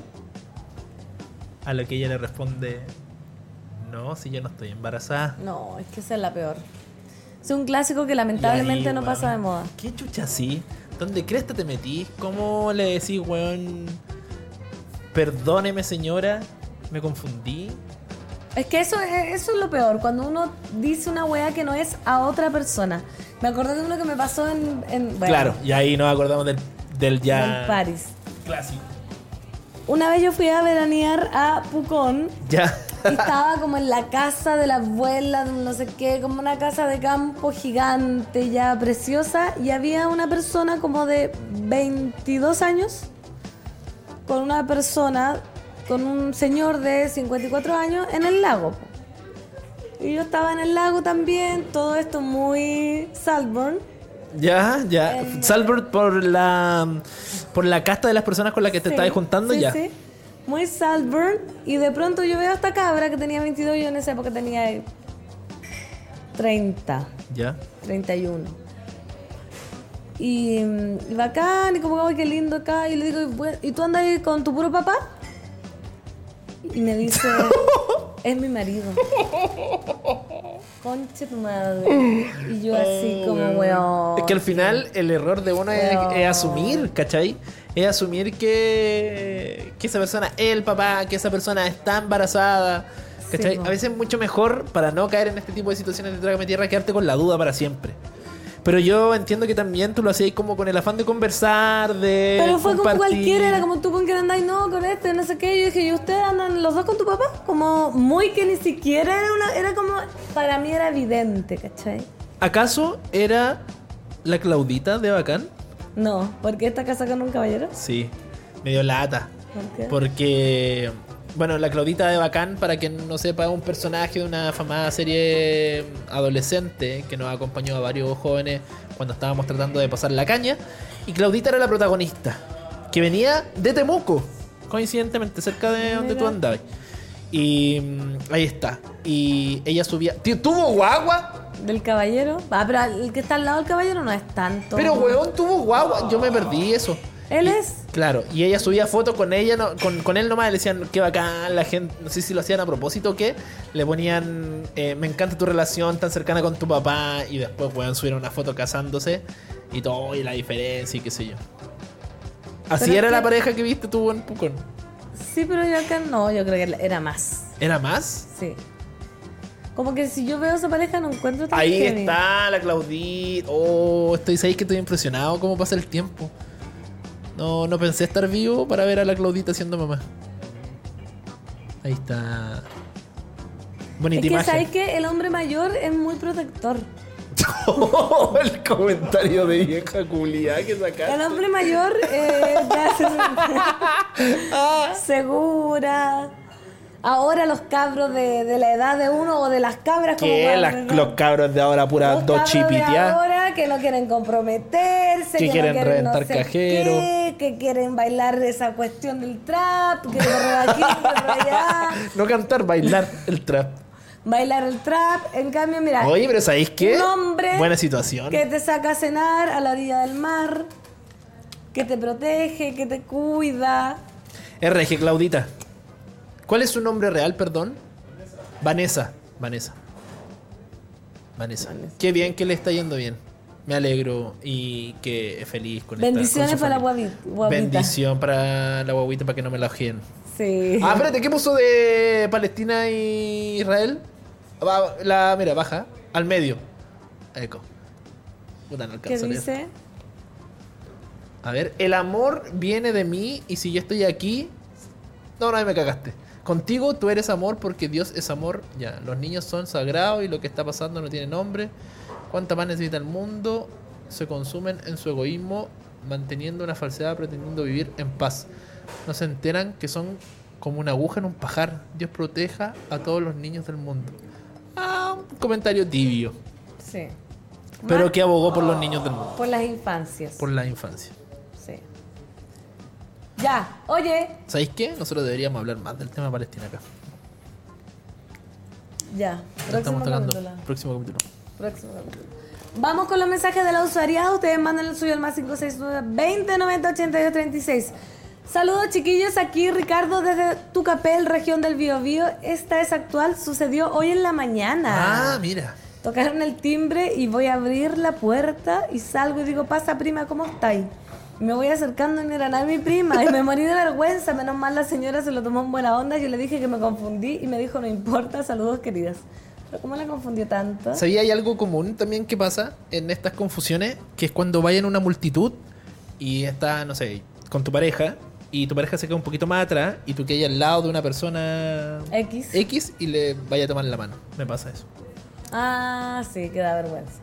A lo que ella le responde: no, si yo no estoy embarazada. No, es que esa es la peor. Es un clásico que lamentablemente Y ahí, no weón, pasa de moda. ¿Qué chucha así? ¿Dónde cresta te metís? ¿Cómo le decís, weón? Perdóneme, señora, me confundí. Es que eso es, eso es lo peor, cuando uno dice una weá que no es a otra persona. Me acordé de uno que me pasó en... en bueno, Claro, y ahí nos acordamos del, del ya... en París. Clásico. Una vez yo fui a veranear a Pucón Ya. y estaba como en la casa de la abuela, de un no sé qué, como una casa de campo gigante, ya preciosa, y había una persona como de veintidós años con una persona, con un señor de cincuenta y cuatro años en el lago. po. Y yo estaba en el lago también, todo esto muy Saltburn. Ya, ya. Eh, Salbert por la por la casta de las personas con las que te Sí, estabas juntando, sí, ya. sí. Muy Saltburn. Y de pronto yo veo a esta cabra que tenía veintidós, yo en esa época tenía treinta, Ya. treinta y uno. Y, mm, y bacán, y como, ay, qué lindo acá. Y le digo, "¿Y bue- ¿y tú andas ahí con tu puro papá?" Y me dice, es mi marido. Conche tu madre. Y yo así como, weón. Es que al final el error de uno es, Weón. es asumir, ¿cachai? Es asumir que, que esa persona es el papá, que esa persona está embarazada. ¿Cachai? Sí, po. A veces es mucho mejor, para no caer en este tipo de situaciones de Trágame Tierra, quedarte con la duda para siempre. Pero yo entiendo que también tú lo hacías como con el afán de conversar, de Pero fue como compartir. cualquiera, era como tú con quién andáis, no, con este, no sé qué. Yo dije, ¿y ustedes andan los dos con tu papá? Como muy que ni siquiera era una, era como, para mí era evidente, ¿cachai? ¿Acaso era la Claudita de Bacán? No, porque esta casa con un caballero. Sí, me dio lata. ¿Por qué? Porque, bueno, la Claudita de Bacán, para quien no sepa, es un personaje de una famosa serie adolescente que nos acompañó a varios jóvenes cuando estábamos tratando de pasar la caña. Y Claudita era la protagonista, que venía de Temuco, coincidentemente, cerca de donde Mira. tú andabas. Y mm, ahí está. Y ella subía... Tío, ¿tuvo guagua? Del caballero. Ah, pero el que está al lado del caballero no es tanto. Pero, weón, tuvo guagua. Yo me perdí eso. Él Y- es. Claro, y ella subía fotos con ella, no, con, con él nomás, le decían qué bacán, la gente, no sé si lo hacían a propósito o qué, le ponían, eh, me encanta tu relación tan cercana con tu papá, y después, weón, subieron una foto casándose, y todo, y la diferencia, y qué sé yo. Así Pero era es la que- pareja que viste tú en Pucón. Sí, pero yo acá no, yo creo que era más. ¿Era más? Sí. Como que si yo veo a esa pareja no encuentro tan Ahí heavy. está la Claudita. Oh, estoy, ¿sabéis que estoy impresionado cómo pasa el tiempo? No, no pensé estar vivo para ver a la Claudita siendo mamá. Ahí está. Es Bonita que imagen. sabes que el hombre mayor es muy protector. Oh, el comentario de vieja culia que El sacaste. hombre mayor eh, ya se segura. Ahora los cabros de, de la edad de uno o de las cabras como Que para- las- los cabros de ahora pura los dos cabros de chipiteadas. ahora que no quieren comprometerse, Que que, quieren no quieren reventar no sé cajero. qué, que quieren bailar esa cuestión del trap, que correr aquí, que correr allá, No cantar, bailar el trap. bailar el trap. En cambio, mira, Oye, pero ¿sabéis qué? un hombre Buena situación. que te saca a cenar a la orilla del mar, que te protege, que te cuida. R G, Claudita. ¿Cuál es su nombre real, perdón? Vanessa. Vanessa. Vanessa. Vanessa. Qué bien que le está yendo bien. Me alegro y que es feliz con esta- Bendiciones con su para la familia. guavi- guaguita. Bendición para la guaguita para que no me la ojeen. Sí. Ah, espérate, ¿qué puso de Palestina y Israel? Va- La, mira, baja. Al medio. Eco. Puta, no ¿Qué alcanzo a leer. dice? A ver, el amor viene de mí y si yo estoy aquí... No, no, ahí me cagaste. Contigo tú eres amor porque Dios es amor. Ya, los niños son sagrados y lo que está pasando no tiene nombre. ¿Cuánta más necesita el mundo? Se consumen en su egoísmo, manteniendo una falsedad, pretendiendo vivir en paz. No se enteran que son como una aguja en un pajar. Dios proteja a todos los niños del mundo. Ah, un comentario tibio. Sí. Pero Más que abogó por los niños del mundo. por las infancias. Por la infancia. Sí. Ya, oye, ¿Sabéis qué? Nosotros deberíamos hablar más del tema Palestina acá. ya. Lo Próximo estamos tocando. capítulo. Próximo capítulo. Próximo capítulo. Vamos con los mensajes de la usuariada. Ustedes mandan el suyo al más cinco seis nueve, veinte, noventa, ochenta y dos, treinta y seis. Saludos, chiquillos. Aquí Ricardo desde Tucapel, región del Biobío. Esta es actual. Sucedió hoy en la mañana. Ah, mira. Tocaron el timbre y voy a abrir la puerta y salgo y digo, pasa prima, ¿cómo estáis? Y me voy acercando y no era nada mi prima y me morí de vergüenza. Menos mal la señora se lo tomó en buena onda. Yo le dije que me confundí y me dijo, no importa, saludos queridas. Pero ¿cómo la confundió tanto? ¿Sabía? Hay algo común también que pasa en estas confusiones, que es cuando vayan una multitud y está, no sé, con tu pareja y tu pareja se queda un poquito más atrás y tú quedas al lado de una persona X. X y le vaya a tomar la mano. Me pasa eso. Ah, sí, que da vergüenza.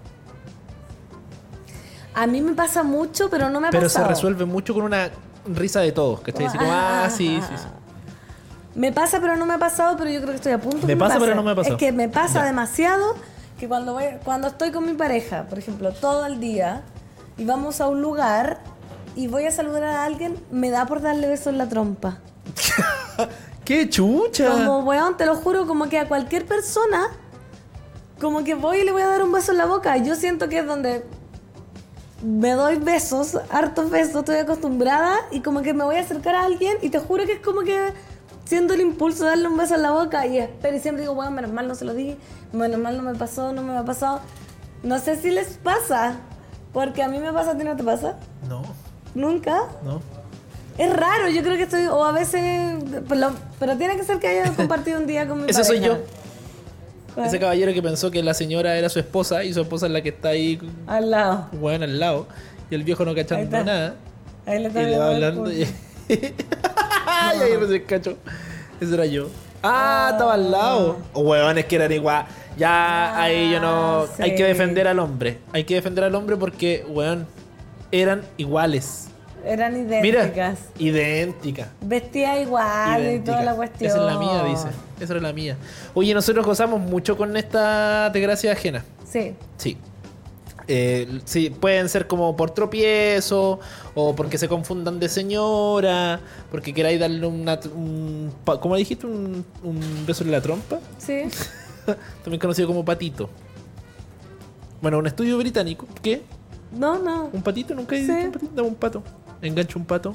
A mí me pasa mucho, pero no me ha Pero se pasado. resuelve mucho con una risa de todos, que Así como, ah, sí, sí, sí. Me pasa, pero no me ha pasado, pero yo creo que estoy a punto. Me que pasa, pero no me ha pasado. Es que me pasa Ya. demasiado que cuando voy, cuando estoy con mi pareja, por ejemplo, todo el día, y vamos a un lugar y voy a saludar a alguien, me da por darle besos en la trompa. ¡Qué chucha! Como, weón, te lo juro, como que a cualquier persona, como que voy y le voy a dar un beso en la boca. Yo siento que es donde me doy besos, hartos besos, estoy acostumbrada y como que me voy a acercar a alguien y te juro que es como que siento el impulso de darle un beso en la boca y espero y siempre digo, bueno, menos mal no se lo di, menos mal no me pasó, no me ha pasado. No sé si les pasa, porque a mí me pasa, ¿a ti no te pasa? No, ¿Nunca? no. Es raro, yo creo que estoy, o a veces, pero, pero tiene que ser que haya compartido un día con mi Ese pareja. soy yo. ¿Cuál? Ese caballero que pensó que la señora era su esposa y su esposa es la que está ahí, Al lado. bueno, al lado. Y el viejo no Ahí cachando está. nada. Ahí le Y está le va viendo el hablando culo. y... ¡Ay, ahí recién cacho! Ese era yo. Ah, estaba al lado. Oh, weón, es que eran igual. Ya ahí yo no... Ah, sí. Hay que defender al hombre. Hay que defender al hombre porque, weón, eran iguales. Eran Mira, idénticas. idéntica. Vestía igual y toda la cuestión. Esa es la mía, dice. Esa era la mía. Oye, nosotros gozamos mucho con esta desgracia ajena. Sí. Sí. Eh, sí, pueden ser como por tropiezo o porque se confundan de señora, porque queráis darle una, un, pa- ¿cómo dijiste? Un, un beso en la trompa, Sí. también conocido como patito. Bueno, un estudio británico, ¿qué? No, no. ¿Un patito? ¿Nunca he Sí. dicho un patito? Dame un pato. Engancho un pato.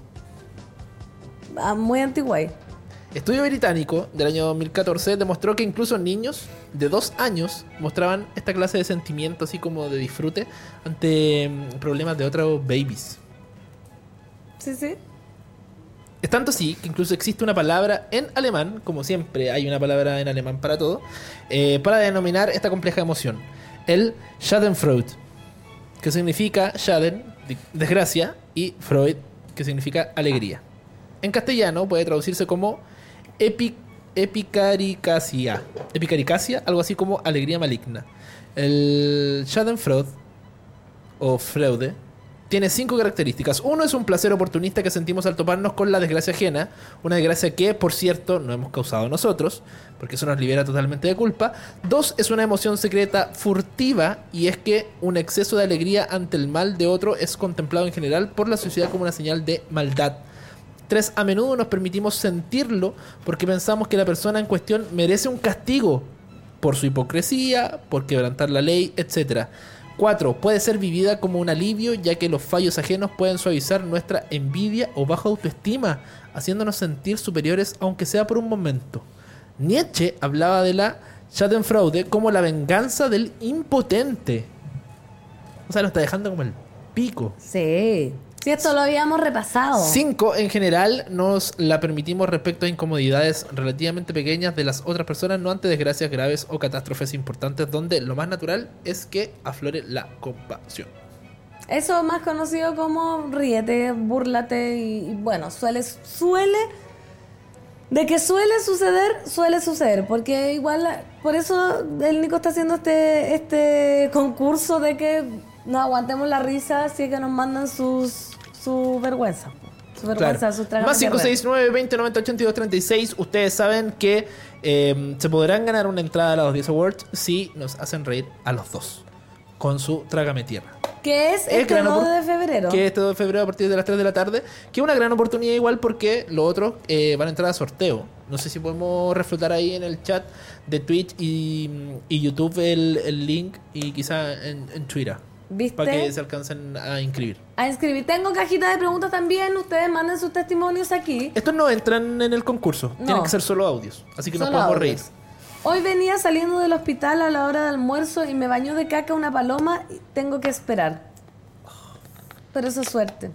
Ah, muy antiguay. Estudio británico del año dos mil catorce demostró que incluso niños de dos años mostraban esta clase de sentimiento así como de disfrute ante mm, problemas de otros babies. Sí, sí. Es tanto así que incluso existe una palabra en alemán, como siempre hay una palabra en alemán para todo, eh, para denominar esta compleja emoción. El Schadenfreude, que significa Schaden, de- desgracia, y Freud, que significa alegría. En castellano puede traducirse como epi- epicaricacia. Epicaricacia, algo así como alegría maligna. El Schadenfreude o Freude tiene cinco características. Uno es un placer oportunista que sentimos al toparnos con la desgracia ajena. Una desgracia que, por cierto, no hemos causado nosotros, porque eso nos libera totalmente de culpa. Dos es una emoción secreta furtiva, y es que un exceso de alegría ante el mal de otro es contemplado en general por la sociedad como una señal de maldad. Tres, a menudo nos permitimos sentirlo porque pensamos que la persona en cuestión merece un castigo por su hipocresía, por quebrantar la ley, etcétera. Cuatro, puede ser vivida como un alivio, ya que los fallos ajenos pueden suavizar nuestra envidia o baja autoestima, haciéndonos sentir superiores aunque sea por un momento. Nietzsche hablaba de la Schadenfreude como la venganza del impotente. O sea, lo está dejando como el pico. Sí. Sí, esto lo habíamos repasado. Cinco, en general, nos la permitimos respecto a incomodidades relativamente pequeñas de las otras personas, no ante desgracias graves o catástrofes importantes, donde lo más natural es que aflore la compasión. Eso es más conocido como ríete, búrlate y, y bueno, suele, suele, de que suele suceder, suele suceder, porque igual, por eso el Nico está haciendo este, este concurso de que nos aguantemos la risa si es que nos mandan sus su vergüenza. Su vergüenza, Claro. sus tragas Más de cinco diarrea. seis nueve veinte noventa ochenta y dos treinta y seis. Ustedes saben que eh, se podrán ganar una entrada a los diez Awards si nos hacen reír a los dos con su Trágame Tierra. Que es Es este gran nueve opor- de febrero. Que este dos de febrero a partir de las tres de la tarde. Que es una gran oportunidad igual porque los otros eh, van a entrar a sorteo. No sé si podemos reflotar ahí en el chat de Twitch y, y YouTube el, el link y quizá en, en Twitter. ¿Viste? Para que se alcancen a inscribir. A inscribir. Tengo cajita de preguntas también. Ustedes manden sus testimonios aquí. Estos no entran en el concurso. No. Tienen que ser solo audios. Así que nos Solo podemos audios. reír. Hoy venía saliendo del hospital a la hora de almuerzo y me bañó de caca una paloma y tengo que esperar. Pero eso es suerte.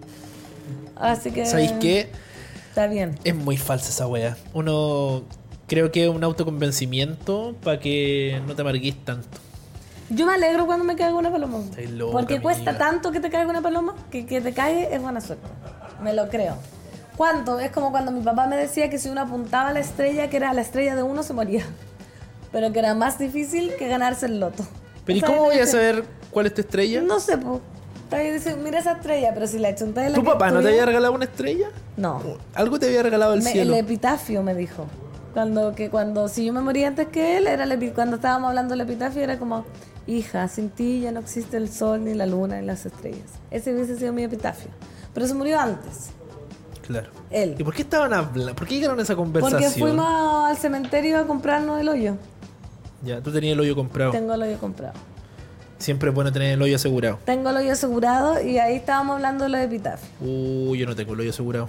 Así que... ¿Sabéis qué? Está bien. Es muy falsa esa wea. Uno... Creo que es un autoconvencimiento para que no te amargues tanto. Yo me alegro cuando me caiga una paloma. Estáis loca, Porque amiga. cuesta tanto que te caiga una paloma que que te caiga es buena suerte. Me lo creo. ¿Cuánto? Es como cuando mi papá me decía que si uno apuntaba a la estrella, que era la estrella de uno, se moría. Pero que era más difícil que ganarse el loto. Pero ¿y ¿Sabes cómo lo voy que a sé? saber cuál es tu estrella? No sé, po. Está ahí, dice, mira esa estrella, pero si la achunté de la ¿Tu que papá no te tuya- había regalado una estrella? No. Algo te había regalado el Me- cielo. el epitafio me dijo. Cuando, que cuando, si yo me moría antes que él, era el epi- cuando estábamos hablando del epitafio, era como, hija, sin ti ya no existe el sol, ni la luna, ni las estrellas. Ese hubiese sido mi epitafio. Pero se murió antes, Claro. él. ¿Y por qué estaban hablando? ¿Por qué llegaron a esa conversación? Porque fuimos al cementerio a comprarnos el hoyo. Ya, tú tenías el hoyo comprado. Tengo el hoyo comprado. Siempre es bueno tener el hoyo asegurado. Tengo el hoyo asegurado y ahí estábamos hablando de los epitafios. Uy, yo no tengo el hoyo asegurado.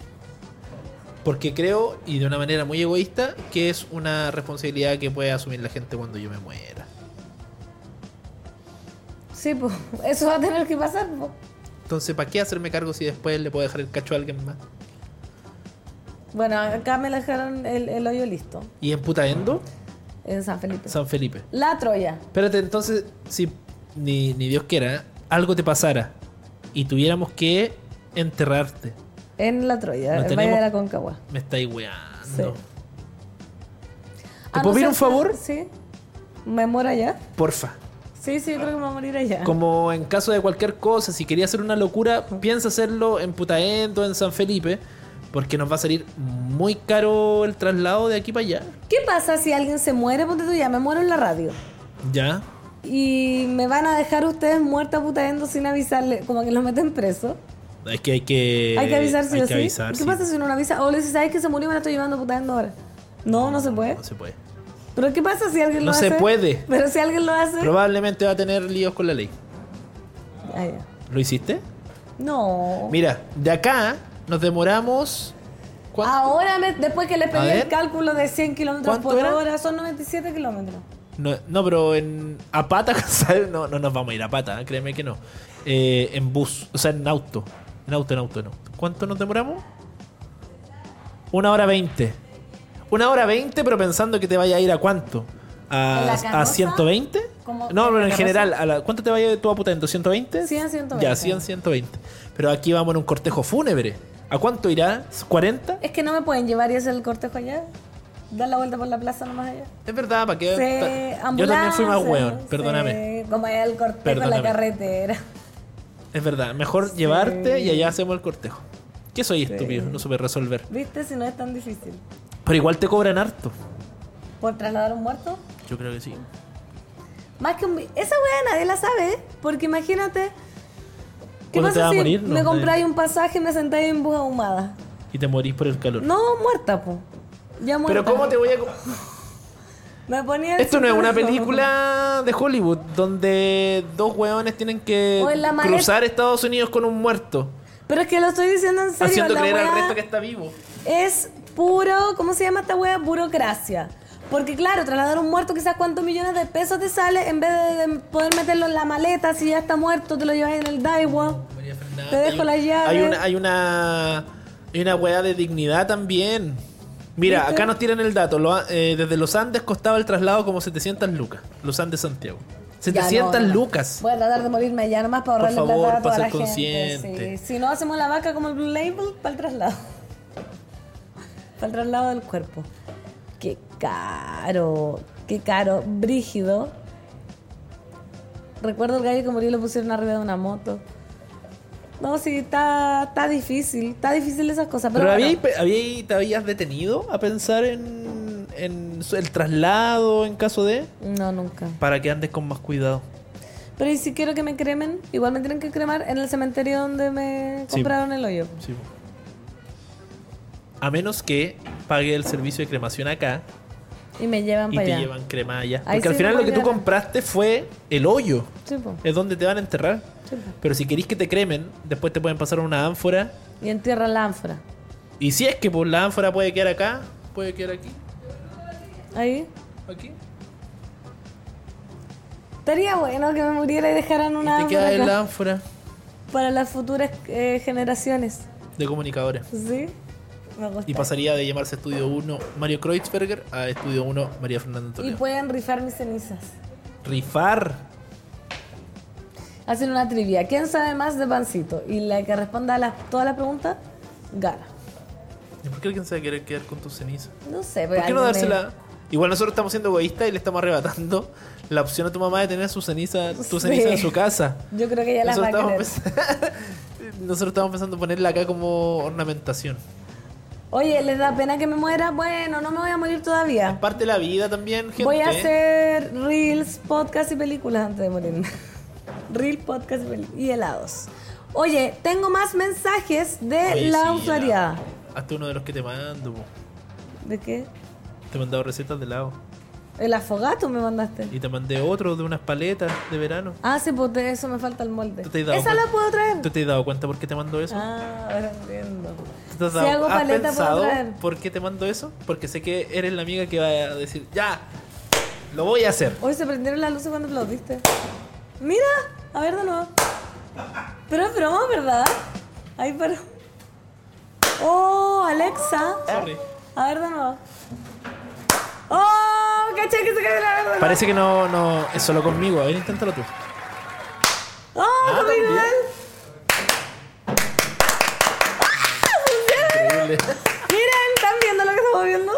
Porque creo, y de una manera muy egoísta, que es una responsabilidad que puede asumir la gente cuando yo me muera. Sí, pues, eso va a tener que pasar, pues. Entonces, ¿para qué hacerme cargo si después le puedo dejar el cacho a alguien más? Bueno, acá me dejaron el, el hoyo listo, ¿Y en Putaendo? en San Felipe. San Felipe. La Troya. Espérate, entonces, si ni, ni Dios quiera, algo te pasara y tuviéramos que enterrarte, En La Troya, No el Valle tenemos- de la Concagua. me estáis weando. Sí. ¿Te Ah, puedo ¿no pedir sé un favor? Sí. ¿Me muero allá? Porfa. Sí, sí, yo creo que me voy a morir allá. Como en caso de cualquier cosa, si quería hacer una locura, piensa hacerlo en Putaendo, en San Felipe, porque nos va a salir muy caro el traslado de aquí para allá. ¿Qué pasa si alguien se muere? Ponte tú ya, me muero en la radio. ¿Ya? Y me van a dejar ustedes muerta putaendo sin avisarle, como que los meten preso. Es que hay que... Hay que avisar sí hay o que sí. avisar, ¿Qué sí. pasa si uno no avisa? O le dice, ¿sabes que se murió y me la estoy llevando putaendo ahora? No, no se puede. No se puede. ¿Pero qué pasa si alguien No lo se hace? puede. Pero si alguien lo hace... Probablemente va a tener líos con la ley. Ah, ya. ¿Lo hiciste? No. Mira, de acá nos demoramos... ¿Cuánto? Ahora, me- después que le A pedí ver. el cálculo de cien kilómetros ¿Cuánto por era? hora, son noventa y siete kilómetros. No, no, pero en a pata, ¿sabes? No, no nos vamos a ir a pata, ¿eh? Créeme que no. Eh, en bus, o sea, en auto. En auto, en auto, en auto. ¿Cuánto nos demoramos? Una hora veinte. Una hora veinte, pero pensando que te vaya a ir a cuánto. ¿En ¿A, la a carroza? ciento veinte? ¿Cómo? No, ¿En pero la en carroza? general, a la, ¿cuánto te vaya tú a Putaendo? ¿ciento veinte? cien, ciento veinte. Ya, cien, ciento veinte. Pero aquí vamos en un cortejo fúnebre. ¿A cuánto irá? ¿cuarenta? Es que no me pueden llevar y hacer el cortejo allá. dar la vuelta por la plaza nomás allá. Es verdad, ¿para qué? Sí, Ta- Yo también fui más ambulancia, hueón, perdóname. sí, como allá el cortejo en Perdóname. la carretera. Es verdad, mejor llevarte y allá hacemos el cortejo. ¿Qué soy estúpido? No supe resolver. ¿Viste? Si no es tan difícil. Pero igual te cobran harto. ¿Por trasladar un muerto? Yo creo que sí. Más que un... vi- Esa weá nadie la sabe, porque imagínate... ¿Qué ¿Cuándo te pasa vas a si morir? No, me nadie- compráis un pasaje y me sentáis en bus ahumada? Y te morís por el calor. No, muerta, po. Ya muerta. Pero ¿cómo te voy a... Me ponía el Esto no es una cinturón. película de Hollywood donde dos hueones tienen que O en la maleta. cruzar Estados Unidos con un muerto, Pero es que lo estoy diciendo en serio. haciendo la creer al weá resto que está vivo. es puro... ¿Cómo se llama esta weá? Burocracia. Porque claro, trasladar un muerto quizás cuántos millones de pesos te sale en vez de, de poder meterlo en la maleta. Si ya está muerto, te lo llevas en el Daiwa. María Fernanda, Te dejo hay un- la llave. Hay una, hay una, hay una weá de dignidad también. Mira, ¿Viste? acá nos tiran el dato. Lo- eh, desde Los Andes costaba el traslado como setecientas lucas. Los Andes Santiago. setecientas Ya, no, no. lucas. Voy a tratar de morirme allá nomás para Por ahorrarle favor, plata a toda para la ser gente. consciente. Sí. Si no, hacemos la vaca como el Blue Label para el traslado. Para el traslado del cuerpo. Qué caro. Qué caro. Brígido. Recuerdo el gallo que murió y lo pusieron arriba de una moto. No, sí, está, está difícil. Está difícil esas cosas. Pero, Pero, bueno. había, había- ¿te habías detenido a pensar en, en el traslado en caso de? No, nunca. Para que andes con más cuidado. Pero ¿y si quiero que me cremen? Igual me tienen que cremar en el cementerio donde me Sí. compraron el hoyo. Sí. A menos que pague el servicio de cremación acá Y me llevan y para te allá. llevan crema allá. Ahí Porque al sí final me lo que tú llevan. compraste fue el hoyo. Sí, po. Es donde te van a enterrar. Sí, po. Pero si queréis que te cremen, después te pueden pasar una ánfora. Y entierra la ánfora. Y si es que pues, la ánfora puede quedar acá, puede quedar aquí, Ahí. aquí. Estaría bueno que me muriera y dejaran una y te ánfora queda en acá la ánfora para las futuras eh, generaciones. de comunicadores. ¿Sí? Me gusta. Y pasaría de llamarse Estudio uno Mario Kreutzberger a Estudio uno María Fernanda Y Antonio. pueden rifar mis cenizas. Rifar. Hacen una trivia. ¿Quién sabe más de pancito? Y la que responda a las, todas las preguntas, gana. ¿Y por qué alguien se va a querer quedar con tus cenizas? No sé, pero ¿Por qué no alguien me- dársela? Igual nosotros estamos siendo egoístas y le estamos arrebatando la opción a tu mamá de tener su ceniza, tu Sí. ceniza en su casa. Yo creo que ella las va a Nosotros querer. estamos, pens- nosotros estamos pensando en ponerla acá como ornamentación. Oye, ¿les da pena que me muera? Bueno, no me voy a morir todavía. Parte de la vida también, gente. Voy a hacer reels, podcast y películas antes de morirme. Reel, podcast y, peli- y helados. Oye, tengo más mensajes de Oye, la sí, usuariedad. helado. Hazte uno de los que te mando, po. ¿De qué? Te he mandado recetas de helado. El afogato me mandaste. Y te mandé otro de unas paletas de verano. Ah, sí, pues de eso me falta el molde. ¿Tú te has dado ¿Esa cuenta? la puedo traer? ¿Tú te has dado cuenta por qué te mando eso? Ah, ahora entiendo. ¿Tú te has, Si dado- hago has paleta, puedo pensado traer. por qué te mando eso? Porque sé que eres la amiga que va a decir, ya, lo voy a hacer. Hoy se prendieron las luces cuando aplaudiste. Mira, a ver de nuevo. Pero es broma, ¿verdad? Ahí pero. Oh, Alexa. Sorry. A ver de nuevo. Oh, caché que se cayó la verdad. Parece que no, no es solo conmigo. A ver, inténtalo tú. Oh, Ah, conmigo también. él. ¡Ah! ¡Funciona! Increíble. Miren, ¿están viendo lo que estamos viendo?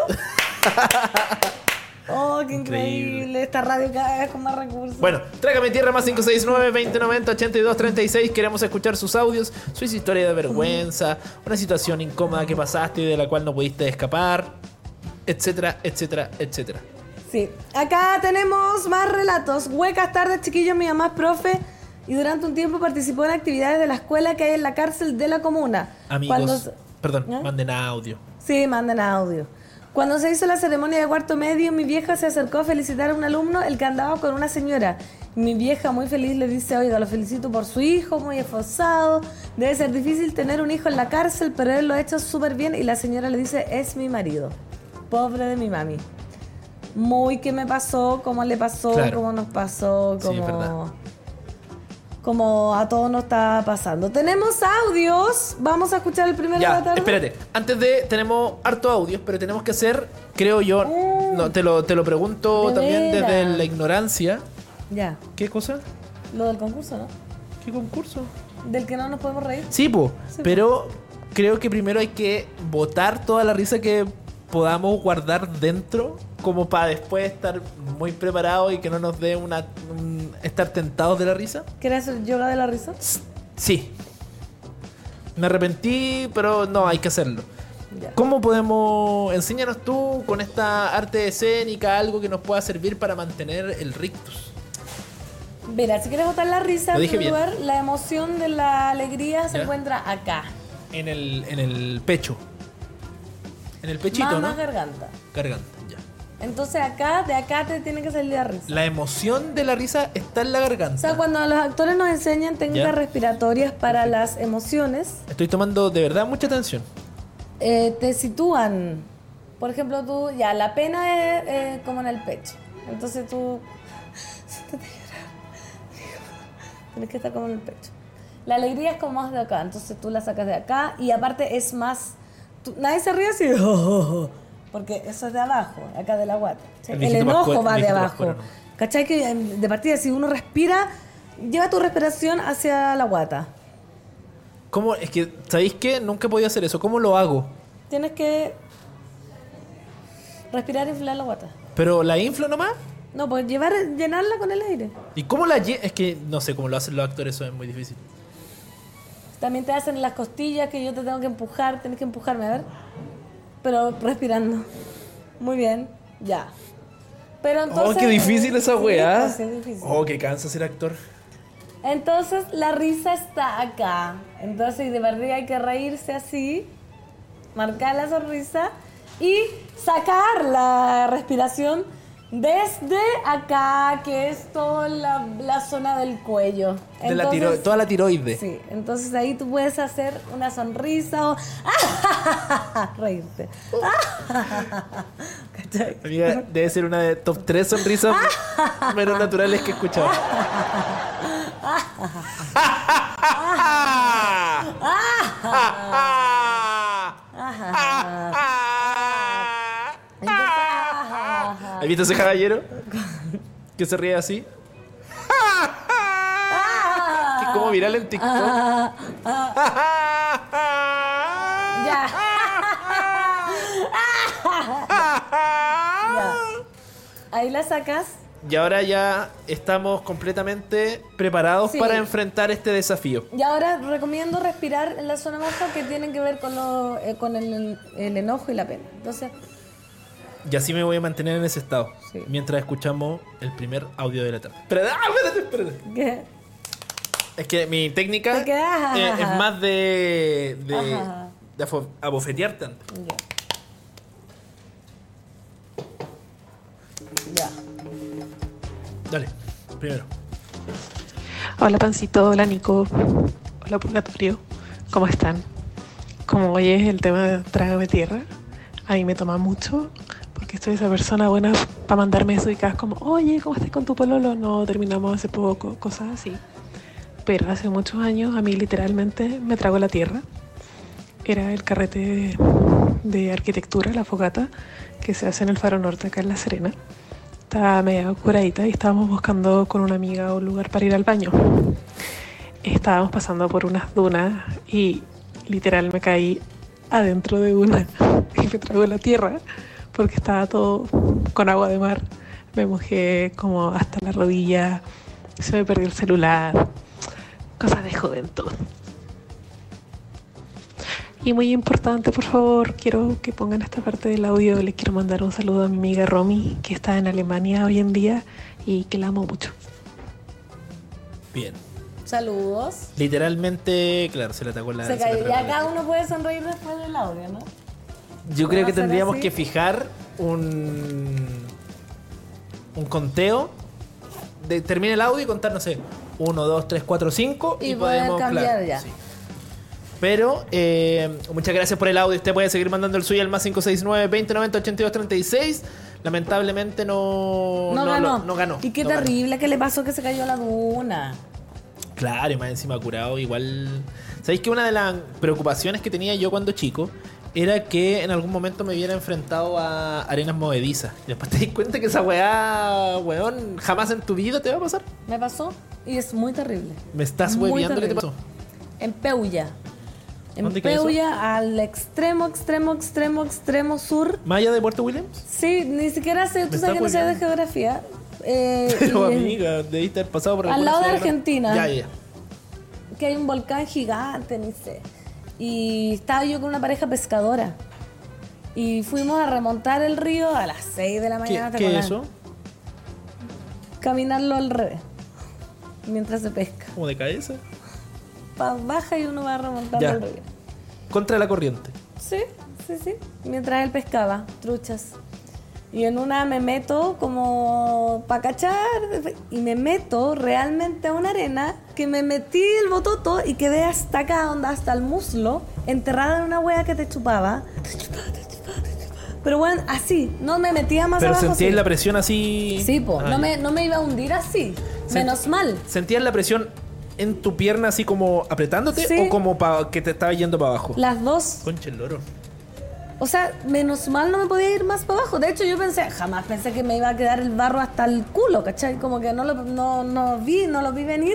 Oh, qué increíble. Increíble. Esta radio cada vez con más recursos. Bueno, trágame tierra más cinco seis nueve, veinte noventa, ochenta y dos treinta y seis. Queremos escuchar sus audios, su historia de vergüenza, una situación incómoda que pasaste y de la cual no pudiste escapar, etcétera, etcétera, etcétera. Sí, acá tenemos más relatos. Huecas tardes, chiquillos, mi mamá es profe y durante un tiempo participó en actividades de la escuela que hay en la cárcel de la comuna. Amigos, Cuando se- perdón, ¿Ah? manden audio. Sí, manden audio. Cuando se hizo la ceremonia de cuarto medio, mi vieja se acercó a felicitar a un alumno, el que andaba con una señora. Mi vieja, muy feliz, le dice, oiga, lo felicito por su hijo, muy esforzado. Debe ser difícil tener un hijo en la cárcel, pero él lo ha hecho súper bien. Y la señora le dice, es mi marido. Pobre de mi mami. Muy que me pasó, cómo le pasó, Claro. cómo nos pasó, Sí, es verdad. cómo, como a todos nos está pasando. Tenemos audios. Vamos a escuchar el primero de la Ya, tarde. espérate. Antes de, tenemos harto audios, pero tenemos que hacer, creo yo, Mm. no, te, lo, te lo pregunto De también desde veras. la ignorancia. Ya, ¿Qué cosa? lo del concurso, ¿no? ¿Qué concurso? Del que no nos podemos reír. Sí, po, Sí, po. pero creo que primero hay que botar toda la risa que podamos guardar dentro como para después estar muy preparados y que no nos dé una un- estar tentados de la risa? ¿Quieres hacer yoga de la risa? Sí. Me arrepentí, pero no, hay que hacerlo. Ya. ¿Cómo podemos... Enséñanos tú con esta arte escénica algo que nos pueda servir para mantener el rictus? Mira, si quieres botar la risa, Lo en dije primer bien. lugar, la emoción de la alegría se Ya. encuentra acá. En el, en el pecho. En el pechito, más, ¿no? más garganta. Garganta, ya. Entonces acá, de acá te tiene que salir la risa. La emoción de la risa está en la garganta. O sea, cuando los actores nos enseñan técnicas Ya. respiratorias para las emociones, Estoy tomando de verdad mucha atención. eh, te sitúan. Por ejemplo, tú, ya, la pena es eh, como en el pecho. Entonces tú, siéntate a llorar. Tienes que estar como en el pecho. La alegría es como más de acá, entonces tú la sacas de acá y aparte es más... tú- nadie se ríe así, porque eso es de abajo, acá de la guata. ¿sí? El El viejito enojo pascuero- va el de viejito abajo. pascuero, ¿no? ¿Cachai? Que eh, de partida, si uno respira, lleva tu respiración hacia la guata. ¿Cómo? Es que, ¿sabéis qué? Nunca he podido hacer eso. ¿Cómo lo hago? Tienes que respirar y inflar la guata. ¿Pero la inflo nomás? No, pues llevar, llenarla con el aire. ¿Y cómo la lle- Es que no sé cómo lo hacen los actores, eso es muy difícil. También te hacen las costillas que yo te tengo que empujar, tienes que empujarme, a ver. Pero respirando. Muy bien, ya. Pero entonces... oh, qué difícil esa Sí, weá. pues, sí, es difícil. Oh, qué cansa ser actor. Entonces la risa está acá. Entonces de verdad hay que reírse así, marcar la sonrisa y sacar la respiración desde acá, que es toda la, la zona del cuello. De la tiro- toda la tiroide. Sí, entonces ahí tú puedes hacer una sonrisa o reírte. ¿Cachai? Amiga, debe ser una de top tres sonrisas menos naturales que he escuchado. ¿Has visto ese caballero? Que se ríe así. Que es como viral en TikTok. Ya. Ya. Ahí la sacas. Y ahora ya estamos completamente preparados Sí. para enfrentar este desafío. Y ahora recomiendo respirar en la zona baja que tienen que ver con, lo, eh, con el, el enojo y la pena. Entonces, Y así me voy a mantener en ese estado. Sí. Mientras escuchamos el primer audio de la tarde. Espérate, ah, espérate, espérate. ¿qué? Es que mi técnica Te quedas- eh, es más de, de, Ajá. de afo- abofetearte antes. Ya. Ya. Dale, primero. Hola Pancito, hola Nico, hola Purgatorio, ¿cómo están? Como hoy es el tema de Trágame Tierra, a mí me toma mucho porque estoy esa persona buena para mandarme desubicadas como, oye, ¿cómo estás con tu pololo? No, terminamos hace poco, cosas así. Pero hace muchos años a mí literalmente me tragó la tierra. Era el carrete de arquitectura, la fogata, que se hace en el Faro Norte acá en La Serena. Estaba media curadita y estábamos buscando con una amiga un lugar para ir al baño. Estábamos pasando por unas dunas y literal me caí adentro de una y me tragó la tierra porque estaba todo con agua de mar. Me mojé como hasta la rodilla, se me perdió el celular, cosas de juventud. Y muy importante, por favor, quiero que pongan esta parte del audio. Le quiero mandar un saludo a mi amiga Romy, que está en Alemania hoy en día y que la amo mucho. Bien. Saludos. Literalmente, claro, se le atacó la... Se se le cayó. atacó Y la- acá uno puede sonreír después del audio, ¿no? Yo creo que ¿Va a ser tendríamos así? que fijar un, un conteo. De, termina el audio y contar, no sé, uno, dos, tres, cuatro, cinco. Y, Y poder podemos cambiar claro, ya. sí. Pero, eh, muchas gracias por el audio. Usted puede seguir mandando el suyo al más cinco seis nueve, veinte noventa, ochenta y dos treinta y seis. Lamentablemente no, No, no ganó. lo- no ganó. Y qué No ganó. terrible que le pasó que se cayó a la duna. Claro, y más encima curado, igual... ¿Sabéis que una de las preocupaciones que tenía yo cuando chico era que en algún momento me hubiera enfrentado a arenas movedizas? Y después te das cuenta que esa weá, weón, jamás en tu vida te va a pasar. Me pasó y es muy terrible. Me estás Muy hueveando, ¿qué te terrible. pasó? En Peulla. En ¿Dónde queda eso? Peulla, al extremo, extremo, extremo, extremo sur. ¿Más allá de Puerto Williams? Sí, ni siquiera sé, tú Me sabes que no está sé de hueveando. geografía. Eh, Pero y- amiga, debiste haber pasado por Al alguna lado de ciudad grande. Argentina. Ya, ya. que hay un volcán gigante, ni sé. Y estaba yo con una pareja pescadora. Y fuimos a remontar el río a las seis de la ¿Qué, mañana. ¿te qué es acordás? eso? Caminarlo al revés. Mientras se pesca. ¿Como de cabeza? Pa- baja y uno va remontando Ya. el río. Contra la corriente. Sí, sí, sí. Mientras él pescaba, truchas. Y en una me meto como para cachar. Y me meto realmente a una arena que me metí el bototo y quedé hasta acá, onda, hasta el muslo, enterrada en una wea que te chupaba. Te chupaba, te chupaba, te chupaba. Pero bueno, así, no me metía más Pero abajo. sentíais sí. la presión así. Sí, po, Ah, no, ya. me, no me iba a hundir así. Sent- Menos mal. ¿Sentías la presión en tu pierna así como apretándote Sí. o como pa- que te estaba yendo para abajo? Las dos. Concha el loro. O sea, menos mal no me podía ir más para abajo. De hecho, yo pensé, jamás pensé que me iba a quedar el barro hasta el culo, ¿cachai? Como que no lo no, no vi, no lo vi venir.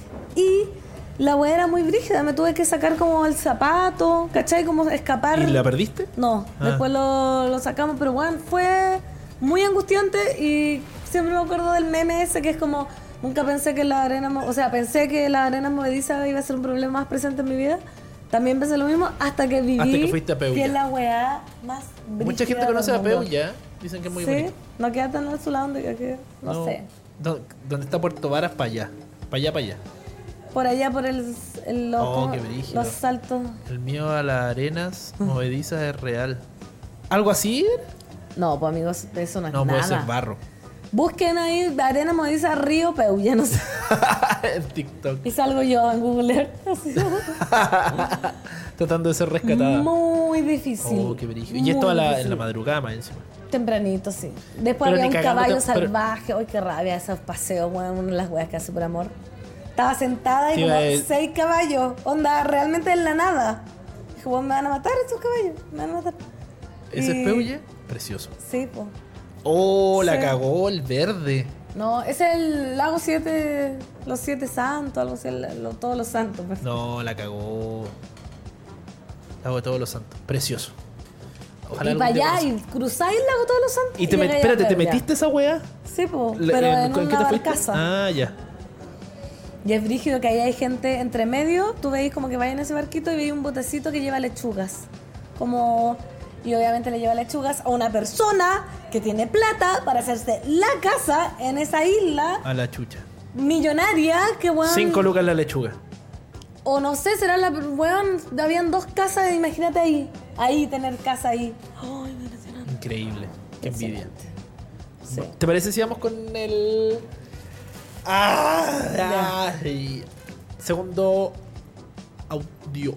Y la weá era muy brígida. Me tuve que sacar como el zapato, ¿cachai? Como escapar. ¿Y la perdiste? No, Ah. después lo, lo sacamos. Pero bueno, fue muy angustiante y siempre me acuerdo del meme ese que es como... Nunca pensé que la arena... mo- O sea, pensé que la arena movediza iba a ser un problema más presente en mi vida. También pensé lo mismo hasta que viví Hasta que fuiste a Peulla. que es la weá más Mucha brígida gente conoce del a mundo. Peulla. Dicen que es muy sí, bonito. no queda tan al su lado donde que, no, sé. Do- ¿Dónde está Puerto Varas? Para allá. Para allá, para allá. Por allá, por el, el los, Oh, ¿cómo? qué brígido. los saltos. El mío a las arenas movedizas es real. ¿Algo así? No, pues amigos, eso no es No, nada. puede ser barro. Busquen ahí arena movediza Río Peulla, no sé. En TikTok. Y salgo yo en Google Earth. Así. Tratando de ser rescatada. Muy difícil. Oh, qué brígido. Y Muy esto a la, en difícil. la madrugada más encima. Tempranito, sí. Después Pero había ni un cagando caballo te- pero- salvaje. ¡Ay, qué rabia! Esos paseos, weón, una de las weas que hace por amor. Estaba sentada y Sí, como eh. seis caballos. Onda, realmente en la nada. Dije, weón, me van a matar estos caballos. Me van a matar. ¿Ese Y- es Peulle? Precioso. Sí, pues. Oh, la Sí. cagó el verde. No, ese es el lago siete, los siete santos, algo así, el- lo- todos los santos. pues. No, la cagó. Lago de todos los santos. Precioso. Ojalá Y algún para día allá, conozca. y cruzáis el lago todos los santos. Y te met- llegáis a espérate, ¿te Peulla. metiste esa weá? Sí, pues, Le- pero eh, en ¿con qué una te fuiste? barcaza. Ah, ya. Y es brígido que ahí hay gente entre medio, tú veis como que va en ese barquito y veis un botecito que lleva lechugas. Como... Y obviamente le lleva lechugas a una persona que tiene plata para hacerse la casa en esa isla A la chucha. millonaria que, weón... Cinco lucas la lechuga. O no sé, será la... Weón, habían dos casas, imagínate ahí. Ahí, tener casa ahí. Ay, me impresionante. Increíble. Qué envidia. Sí. ¿Te parece si vamos con el. Ah, ay. Segundo audio.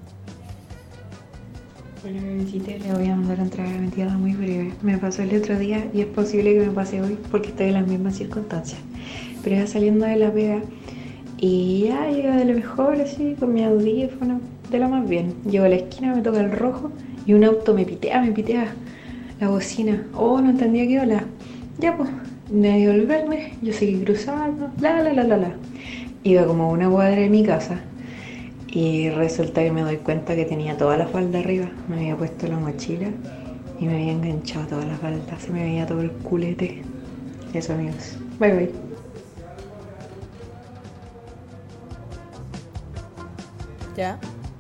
Hola, bebecita, le voy a mandar una entrada metida muy breve. Me pasó el otro día y es posible que me pase hoy porque estoy en las mismas circunstancias. Pero ya saliendo de la pega y ya llega de lo mejor, así, con mi audífono, de lo más bien. Llego a la esquina, me toca el rojo y un auto me pitea, me pitea la bocina. Oh, no entendía qué hola. Ya pues, me dio el verde, yo seguí cruzando, la la la la la. Iba como a una cuadra de mi casa. Y resulta que me doy cuenta que tenía toda la falda arriba. Me había puesto la mochila y me había enganchado toda la falda. Se me veía todo el culete. Eso, amigos. Bye, bye. ¿Ya?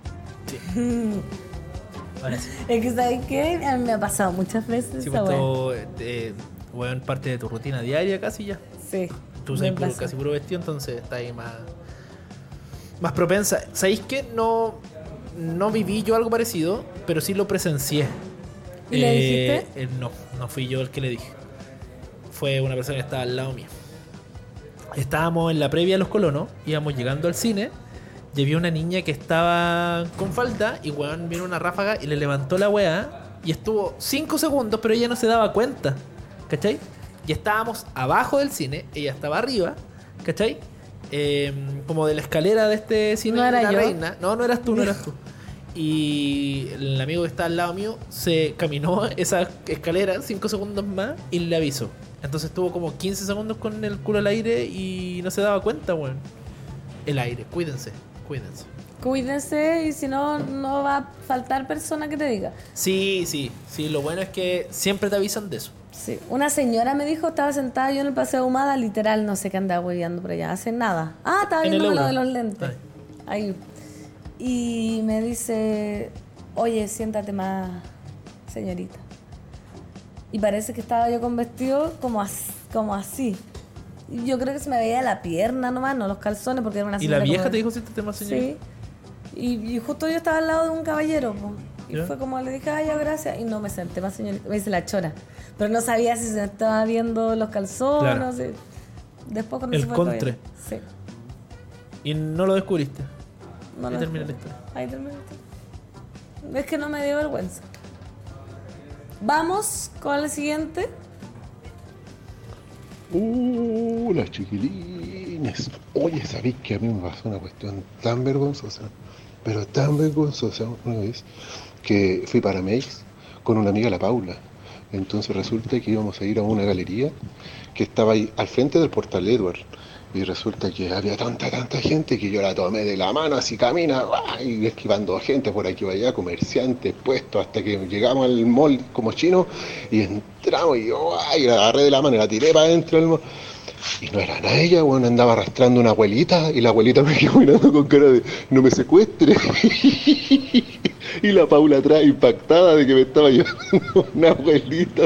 Ahora sí. Es que, ¿sabes qué? A mí me ha pasado muchas veces Sí, esa pues weá. esto, eh, weón, parte de tu rutina diaria casi ya. Sí. Tú me sabes puro- pasa. casi puro vestido, entonces está ahí más. Más propensa. ¿Sabéis que no, no viví yo algo parecido, pero sí lo presencié? ¿Y le dijiste? eh, no, no fui yo el que le dije. Fue una persona que estaba al lado mío. Estábamos en la previa de los colonos, íbamos llegando al cine y había una niña que estaba con falda y weón vino una ráfaga y le levantó la weá y estuvo cinco segundos, pero ella no se daba cuenta, ¿cachai? Y estábamos abajo del cine, ella estaba arriba, ¿cachai? Eh, como de la escalera de este cine No de era la yo. reina. No, no eras tú, no eras tú. Y el amigo que está al lado mío se caminó esa escalera cinco segundos más y le avisó. Entonces estuvo como quince segundos con el culo al aire y no se daba cuenta, weón. El aire, cuídense, cuídense. cuídense y si no, no va a faltar persona que te diga. Sí, sí, sí. Lo bueno es que siempre te avisan de eso. Sí. Una señora me dijo, estaba sentada yo en el Paseo Ahumada, literal, no sé qué andaba hueveando por allá, hace nada. Ah, estaba En el viendo lo euro. de los lentes. Ahí. Y me dice, oye, siéntate más, señorita. Y parece que estaba yo con vestido como así. Como así. Y yo creo que se me veía la pierna nomás, no los calzones, porque era una ¿Y señora la vieja como- te dijo si este tema, señor? Sí. Y, y justo yo estaba al lado de un caballero, po. Y ¿Ya? fue como le dije, ay, ya, gracias. Y no me senté más, señorita. Me dice la chora. Pero no sabía si se estaba viendo los calzones. Claro. No sé. Después cuando El se fue contre. todo bien. Sí. Y no lo descubriste. No Ahí lo termina la descubrí. historia. Ahí termina la historia. Es que no me dio vergüenza. Vamos con el siguiente. Uh, las chiquilines. Oye, ¿sabéis que a mí me pasó una cuestión tan vergonzosa? Pero tan vergonzosa una vez que fui para Meix con una amiga, la Paula. Entonces resulta que íbamos a ir a una galería que estaba ahí al frente del Portal Edward. Y resulta que había tanta, tanta gente que yo la tomé de la mano, así camina, ¡guau! Y esquivando gente por aquí y por allá, comerciantes puestos, hasta que llegamos al mall como chino y entramos y yo, ¡ay! La agarré de la mano y la tiré para adentro del mall. Y no era nada ella, bueno, andaba arrastrando una abuelita y la abuelita me quedó mirando con cara de no me secuestre. Y la Paula atrás impactada de que me estaba llevando una abuelita.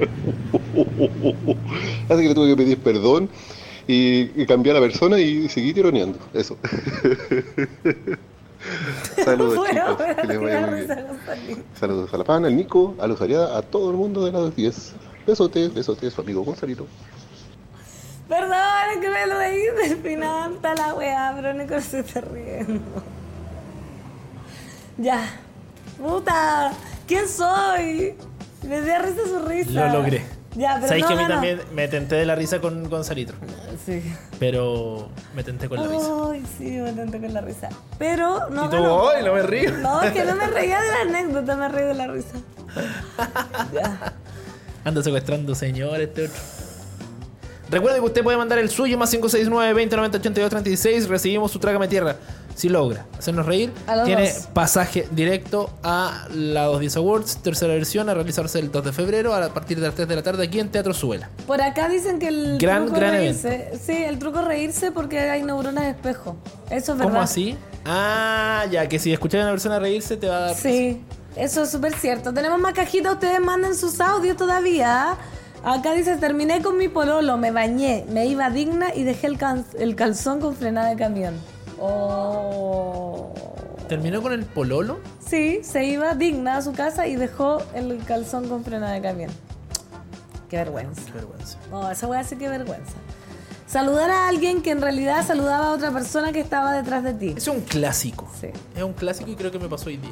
Así que le tuve que pedir perdón y, y cambiar la persona y seguir tironeando. Eso. Saludos, Bueno, chicos. me da Que les vaya una muy bien. risa, Gonzalito. Saludos a la Pana, al Nico, a los Ariada, a todo el mundo de la dos diez. Besotes, besotes, su amigo Gonzalito. Perdón, es que me lo leí del final, está la weá, pero Nico se está riendo. Ya. Puta, ¿quién soy? Me dio risa su risa. Lo logré. Ya, pero Sabéis no que a mí ganó. también me tenté de la risa con Gonzalito. Sí. Pero me tenté con la risa. Ay, sí, me tenté con la risa. Pero no Y tú, ganó. ¡ay, no me río! No, es que no me reía de la anécdota, me reí de la risa. Ya. Anda secuestrando señor este otro. Recuerde que usted puede mandar el suyo más cinco seis nueve, veinte, noventa, ochenta y dos, treinta y seis. Recibimos su Trágame Tierra. Si logra hacernos reír, A los tiene dos. pasaje directo a la dos diez Awards, tercera versión, a realizarse el dos de febrero a partir de las tres de la tarde aquí en Teatro Suela. Por acá dicen que el Gran, truco gran es reírse. Sí, el truco es reírse porque hay neuronas de espejo. Eso es verdad. ¿Cómo así? Ah, ya, que si escuchas a una persona reírse te va a dar... Sí, eso es súper cierto. Tenemos más cajitas, ustedes manden sus audios todavía. Acá dice, terminé con mi pololo, me bañé, me iba digna y dejé el, cal- el calzón con frenada de camión. Oh. ¿Terminó con el pololo? Sí, se iba digna a su casa y dejó el calzón con frenada de camión. Qué vergüenza. Qué vergüenza. No, esa voy a decir qué vergüenza. Saludar a alguien que en realidad saludaba a otra persona que estaba detrás de ti. Es un clásico. Sí. Es un clásico y creo que me pasó hoy día.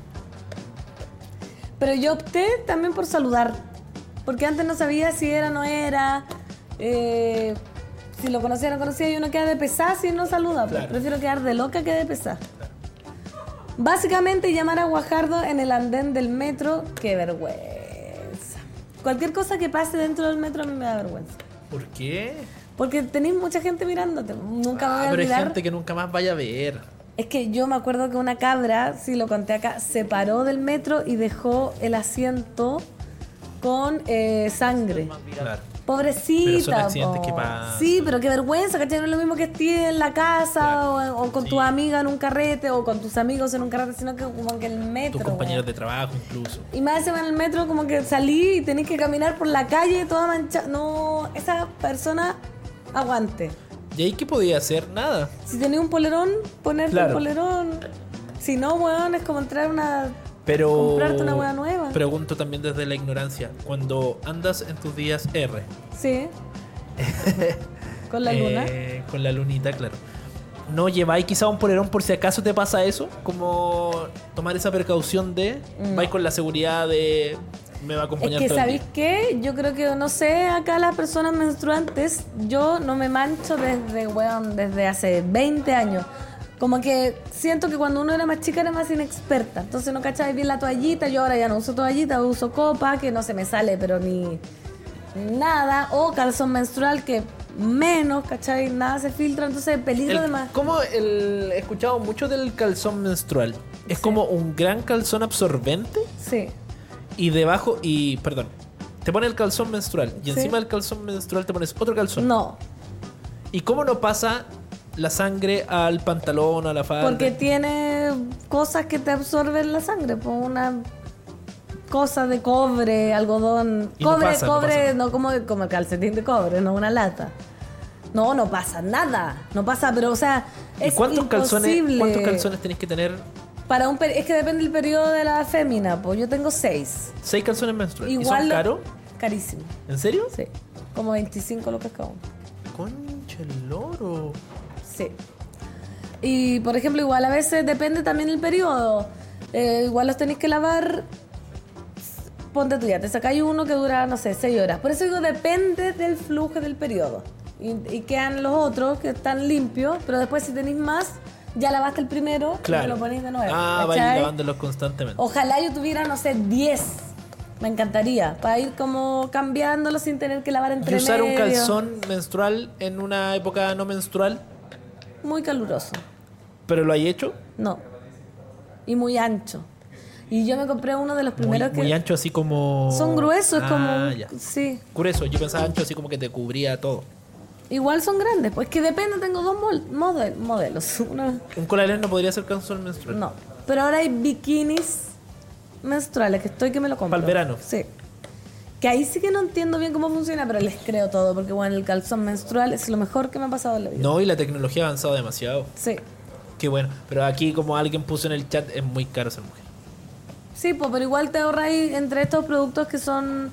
Pero yo opté también por saludar. Porque antes no sabía si era o no era. Eh, si lo conocía o no conocía. Y uno queda de pesar si no saluda. Pues Claro. prefiero quedar de loca que de pesar. Básicamente llamar a Guajardo en el andén del metro. Qué vergüenza. Cualquier cosa que pase dentro del metro a mí me da vergüenza. ¿Por qué? Porque tenéis mucha gente mirándote. Nunca me voy Ah, a pero hay olvidar. gente que nunca más vaya a ver. Es que yo me acuerdo que una cabra, si lo conté acá, se paró del metro y dejó el asiento con eh, sangre. Claro. Pobrecita. Pero son accidentes po. que pasan. Sí, pero qué vergüenza, ¿cachai? No es lo mismo que estés en la casa o, o con tu amiga en un carrete o con tus amigos en un carrete, sino que como que el metro. Tus compañeros weón. de trabajo incluso. Y más encima en el metro como que salí y tenés que caminar por la calle toda manchada. No, esa persona aguante. ¿Y ahí qué podía hacer? Nada. Si tenés un polerón, ponerte Claro. un polerón. Si no, weón, es como entrar a una... Pero Comprarte una hueá nueva. Pregunto también desde la ignorancia. Cuando andas en tus días R, Sí. Con la luna. eh, con la lunita, claro, ¿no lleváis quizá un polerón por si acaso te pasa eso? Como tomar esa precaución de No. vais con la seguridad de me va a Es acompañar que, todo el ¿sabéis día. qué? Yo creo que, no sé, acá las personas menstruantes, yo no me mancho desde, weón, desde hace veinte años. Como que siento que cuando uno era más chica era más inexperta. Entonces no cachaba bien la toallita. Yo ahora ya no uso toallita, uso copa, que no se me sale, pero ni nada. O calzón menstrual, que menos, ¿cachai? Nada se filtra, entonces peligro El- de más. Como el, he escuchado mucho del calzón menstrual. Es como un gran calzón absorbente Sí. y debajo, y perdón, te pone el calzón menstrual y Sí. encima del calzón menstrual te pones otro calzón. No, ¿Y cómo no pasa la sangre al pantalón, a la falda? porque tiene cosas que te absorben la sangre, pues una cosa de cobre, algodón. Y no Cobre, pasa, no cobre, pasa. no, como, como el calcetín de cobre, no una lata. No, no pasa nada. No pasa, pero o sea, ¿Y es cuántos calzones, imposible. cuántos calzones tenés que tener? Para un peri- es que depende del periodo de la fémina, pues yo tengo seis. Seis calzones menstruales. ¿Y Igual son lo- caros? Carísimo. ¿En serio? Sí. Como veinticinco lucas cada uno. Concha el loro. Sí. Y por ejemplo, igual a veces depende también el periodo. Eh, igual los tenéis que lavar. Ponte tú ya, te sacáis uno que dura, no sé, seis horas. Por eso digo, depende del flujo del periodo. Y, y quedan los otros que están limpios, pero después si tenéis más, ya lavaste el primero y Claro. lo ponéis de nuevo. Ah, vais ¿cachai? lavándolos constantemente. Ojalá yo tuviera, no sé, diez. Me encantaría. Para ir como cambiándolo sin tener que lavar entre ¿Y usar un medio. calzón menstrual en una época no menstrual? Muy caluroso. ¿Pero lo hay hecho? No. Y muy ancho. Y yo me compré uno de los Muy, primeros muy que ancho, así como... son gruesos, Ah, como ya. sí. Grueso, yo pensaba ancho así como que te cubría todo. Igual son grandes, pues que depende, tengo dos mol- model- modelos. Uno, Un colalén no podría ser calzón menstrual. no. Pero ahora hay bikinis menstruales, que estoy que me lo compro. Para el verano. Sí. Que ahí sí que no entiendo bien cómo funciona, pero les creo todo, porque bueno, el calzón menstrual es lo mejor que me ha pasado en la vida. No, y la tecnología ha avanzado demasiado. Sí. Qué bueno. Pero aquí, como alguien puso en el chat, es muy caro ser mujer. Sí, pues, pero igual te ahorráis entre estos productos que son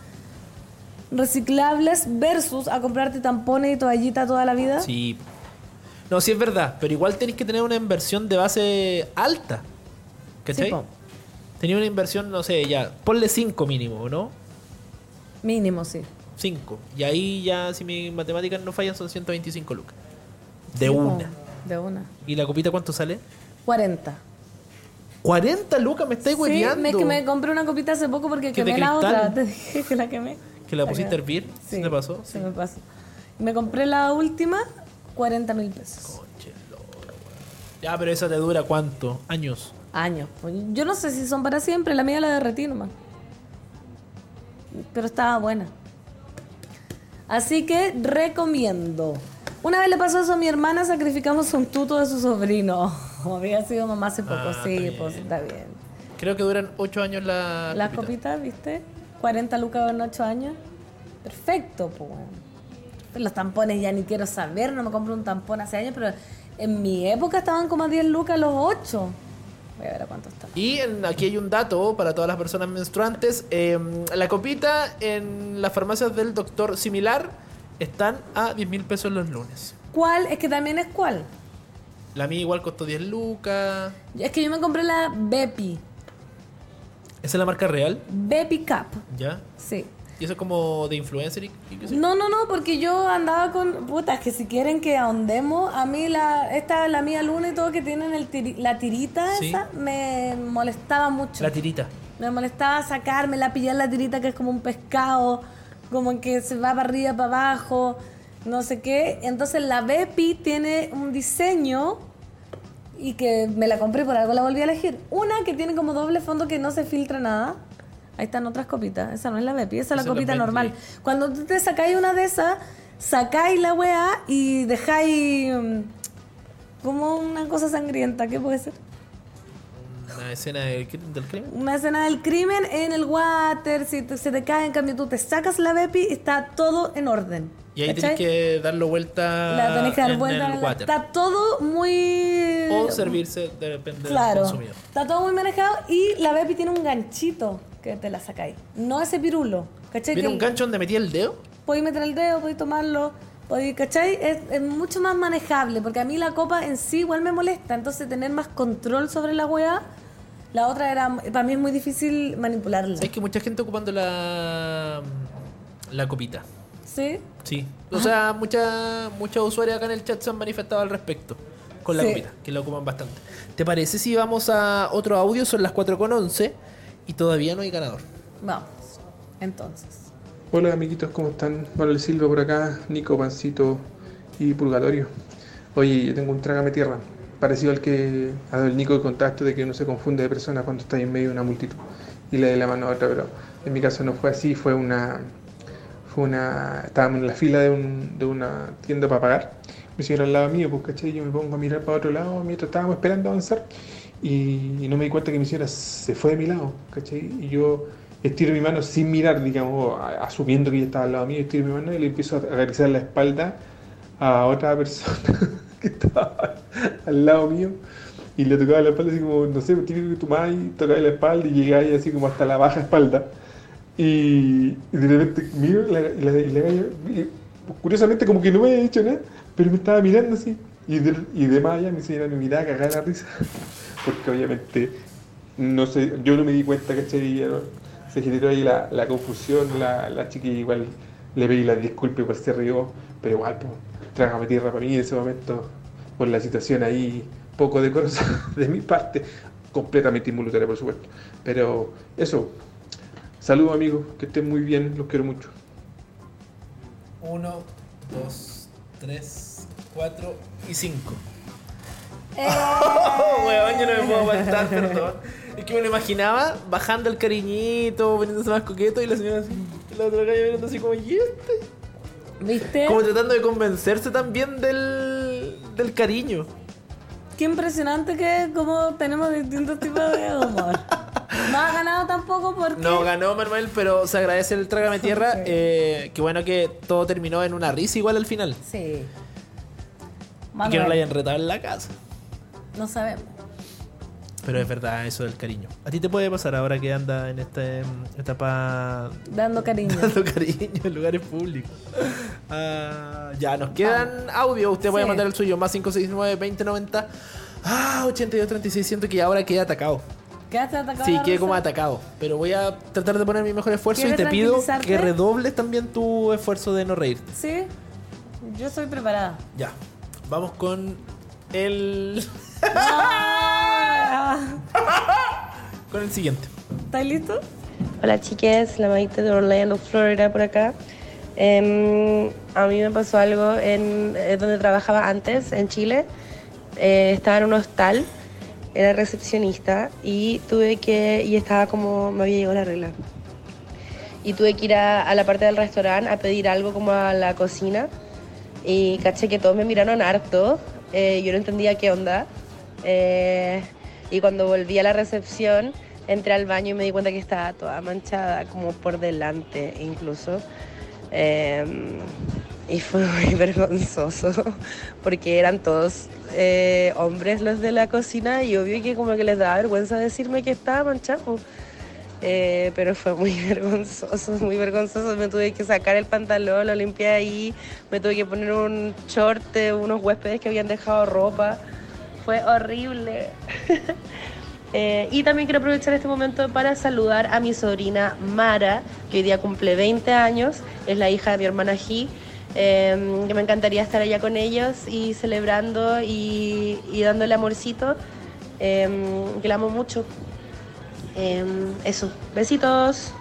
reciclables versus a comprarte tampones y toallita toda la vida. Sí. No, sí es verdad, pero igual tenéis que tener una inversión de base alta. ¿Cachai? Sí, po. Tenía una inversión, no sé, ya, ponle cinco mínimo, ¿no? Mínimo, sí. cinco. Y ahí ya, si mis matemáticas no fallan, son ciento veinticinco lucas. De Sí, po, una. de una. ¿Y la copita cuánto sale? cuarenta. cuarenta lucas, me estáis Sí, hueveando. me, que me compré una copita hace poco porque ¿Qué, de quemé la cristal? otra. Te dije que la quemé. ¿Que la La pusiste a quemé. hervir? Sí, ¿Se te pasó? Se me pasó. Me compré la última, cuarenta mil pesos. Conche loro, weón. Ya, pero esa te dura ¿cuánto? ¿Años? Años. Pues, yo no sé si son para siempre. La mía la derretí nomás. Pero estaba buena. Así que recomiendo. Una vez le pasó eso a mi hermana, sacrificamos un tuto de su sobrino. Había sido mamá hace poco, Ah, sí, está bien. pues está bien. Creo que duran ocho años la Las copita. copitas, ¿viste? cuarenta lucas en ocho años. Perfecto, pues. bueno. Los tampones ya ni quiero saber, no me compro un tampón hace años, pero en mi época estaban como a diez lucas los ocho. Voy a ver a cuánto está. Y en- aquí hay un dato para todas las personas menstruantes. Eh, la copita en las farmacias del doctor Similar están a diez mil pesos los lunes. ¿Cuál? Es que también es cuál. La mía igual costó diez lucas. Es que yo me compré la Bepi. ¿Esa es la marca real? Bepi Cup. ¿Ya? Sí. ¿Y eso es como de influencer? Y, y qué sé yo? No, no, no, porque yo andaba con... Puta, es que si quieren que ahondemos, a mí la esta la mía luna y todo que tienen el tiri- la tirita Sí. esa me molestaba mucho. La tirita. Me molestaba sacármela, pillar la tirita que es como un pescado, como que se va para arriba, para abajo, no sé qué. Entonces la Bepi tiene un diseño y que me la compré, por algo la volví a elegir. Una que tiene como doble fondo que no se filtra nada. Ahí están otras copitas. Esa no es la Bepi, esa es la Esa es la copita Bentley. normal. Cuando tú te sacáis una de esas, sacáis la weá y dejáis mm, como una cosa sangrienta. ¿Qué puede ser? Una escena del, cri- del crimen. Una escena del crimen en el water, si te- se te cae, en cambio tú te sacas la Bepi, está todo en orden. Y ahí ¿cachai? tenés que darlo vuelta La tenés que dar en vuelta. el en la- water. Está todo muy... O servirse, depende Claro, del consumidor. está todo muy manejado y la Bepi tiene un ganchito que te la sacáis. No ese pirulo, ¿cachai? ¿Viene Que un gancho donde metí el dedo? Podéis meter el dedo, podéis tomarlo, podéis, ¿cachai? Es, es mucho más manejable, porque a mí la copa en sí igual me molesta, entonces tener más control sobre la weá, la otra era, para mí es muy difícil manipularla. ¿Sabes que mucha gente ocupando la, la copita? ¿Sí? Sí. O sea, muchas muchas usuarias acá en el chat se han manifestado al respecto con la Sí. copita, que la ocupan bastante. ¿Te parece si vamos a otro audio? Son las cuatro con once y todavía no hay ganador. Vamos, entonces. Hola amiguitos, ¿cómo están? Manuel Silva por acá, Nico, Pancito y Purgatorio. Oye, yo tengo un trágame tierra, parecido al que al Nico que contaste de que uno se confunde de personas cuando está en medio de una multitud y le da la mano a otra, pero en mi caso no fue así, fue una... fue una estábamos en la fila de, un, de una tienda para pagar, mi señora al lado mío, pues caché, yo me pongo a mirar para otro lado mientras estábamos esperando avanzar y, y no me di cuenta que mi señora se fue de mi lado, caché, y yo estiro mi mano sin mirar, digamos, asumiendo que ella estaba al lado mío, estiro mi mano y le empiezo a acariciar la espalda a otra persona que estaba al lado mío y le tocaba la espalda así como, no sé, típico que tú más y tocaba la espalda y llegáis así como hasta la baja espalda y, y de repente miro y la, la, la, la, y, curiosamente como que no me había dicho nada, pero me estaba mirando así y de, y de más allá mi señora me miraba cagada la risa porque obviamente no sé, yo no me di cuenta, ¿cachai? Y, ¿no? Se generó ahí la, la confusión, la, la chiquilla igual le pedí las disculpas, igual se rió, pero igual, pues, trágame tierra para mí en ese momento, por la situación ahí, poco decorosa de mi parte, completamente involuntaria, por supuesto. Pero eso, saludos amigos, que estén muy bien, los quiero mucho. Uno, dos, tres, cuatro y cinco. Eh. Oh, weón, yo no me puedo aguantar, perdón. Es que me lo imaginaba bajando el cariñito, poniéndose más coqueto y la señora así, la otra calle mirando así como, ¿y este? ¿Viste? Como tratando de convencerse también del, del cariño. Qué impresionante que como tenemos distintos tipos de humor. No ha ganado tampoco porque... No ganó Manuel, pero se agradece el trágame tierra. Okay. Eh, qué bueno que todo terminó en una risa igual al final. Sí. Manuel. Y que no la hayan retado en la casa. No sabemos. Pero es verdad eso del cariño. ¿A ti te puede pasar ahora que anda en esta etapa... Dando cariño. Dando cariño en lugares públicos? Uh, ya, nos quedan ah. audio. Usted sí. puede mandar el suyo. Más cinco seis nueve, veinte noventa. Ah, ochenta y dos treinta y seis. Siento que ahora queda atacado. ¿Quedaste atacado? Sí, quedé como atacado. Pero voy a tratar de poner mi mejor esfuerzo y te pido que redobles también tu esfuerzo de no reírte. Sí, yo estoy preparada. Ya, vamos con el... con el siguiente. ¿Estás listo? Hola chiques, la Maite de Orlando, Florida por acá. Eh, a mí me pasó algo en eh, donde trabajaba antes, en Chile. Eh, estaba en un hostal, era recepcionista y tuve que, y estaba como, me había llegado la regla. Y tuve que ir a, a la parte del restaurante a pedir algo como a la cocina. Y caché que todos me miraron harto, eh, yo no entendía qué onda. Eh, y cuando volví a la recepción entré al baño y me di cuenta que estaba toda manchada como por delante incluso, eh, y fue muy vergonzoso porque eran todos eh, hombres los de la cocina y obvio que como que les daba vergüenza decirme que estaba manchado, eh, pero fue muy vergonzoso, muy vergonzoso. Me tuve que sacar el pantalón, lo limpié ahí, me tuve que poner un short de unos huéspedes que habían dejado ropa. Fue horrible. eh, y también quiero aprovechar este momento para saludar a mi sobrina Mara, que hoy día cumple veinte años, es la hija de mi hermana G, eh, que me encantaría estar allá con ellos y celebrando y, y dándole amorcito, eh, que la amo mucho. Eh, eso, besitos.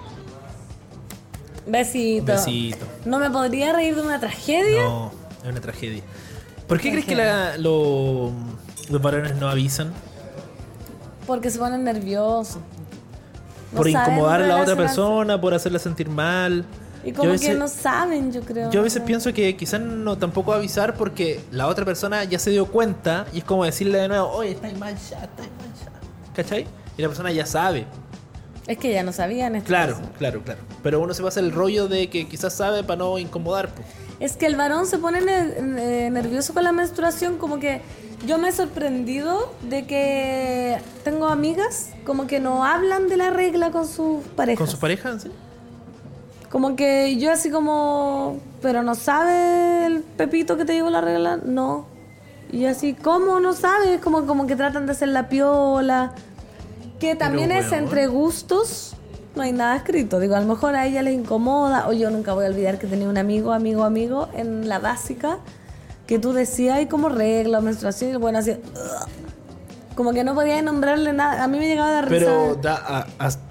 Besito. Besito. ¿No me podría reír de una tragedia? No, es una tragedia. ¿Por qué tragedia. crees que la, lo... los varones no avisan? Porque se ponen nerviosos. No por incomodar a la otra persona, por hacerla sentir mal. Y como veces, que no saben, yo creo. Yo a veces pienso que quizás no tampoco avisar porque la otra persona ya se dio cuenta y es como decirle de nuevo, oye, estáis mal ya, estáis mal ya. ¿Cachai? Y la persona ya sabe. Es que ya no sabían esto. Claro, caso. claro, claro. Pero uno se pasa el rollo de que quizás sabe para no incomodar. Pues. Es que el varón se pone ne- nervioso con la menstruación, como que yo me he sorprendido de que tengo amigas como que no hablan de la regla con sus parejas. ¿Con sus parejas? Sí. Como que yo así como, pero no sabe el Pepito que te digo la regla, no. Y así, ¿cómo no sabes? Como, como que tratan de hacer la piola. Que también pero, es bueno, entre gustos, no hay nada escrito. Digo, a lo mejor a ella le incomoda. O yo nunca voy a olvidar que tenía un amigo, amigo, amigo en la básica que tú decías, hay como regla, menstruación, y bueno, así, ugh, como que no podía nombrarle nada. A mí me llegaba a dar risa. Pero da, a, a,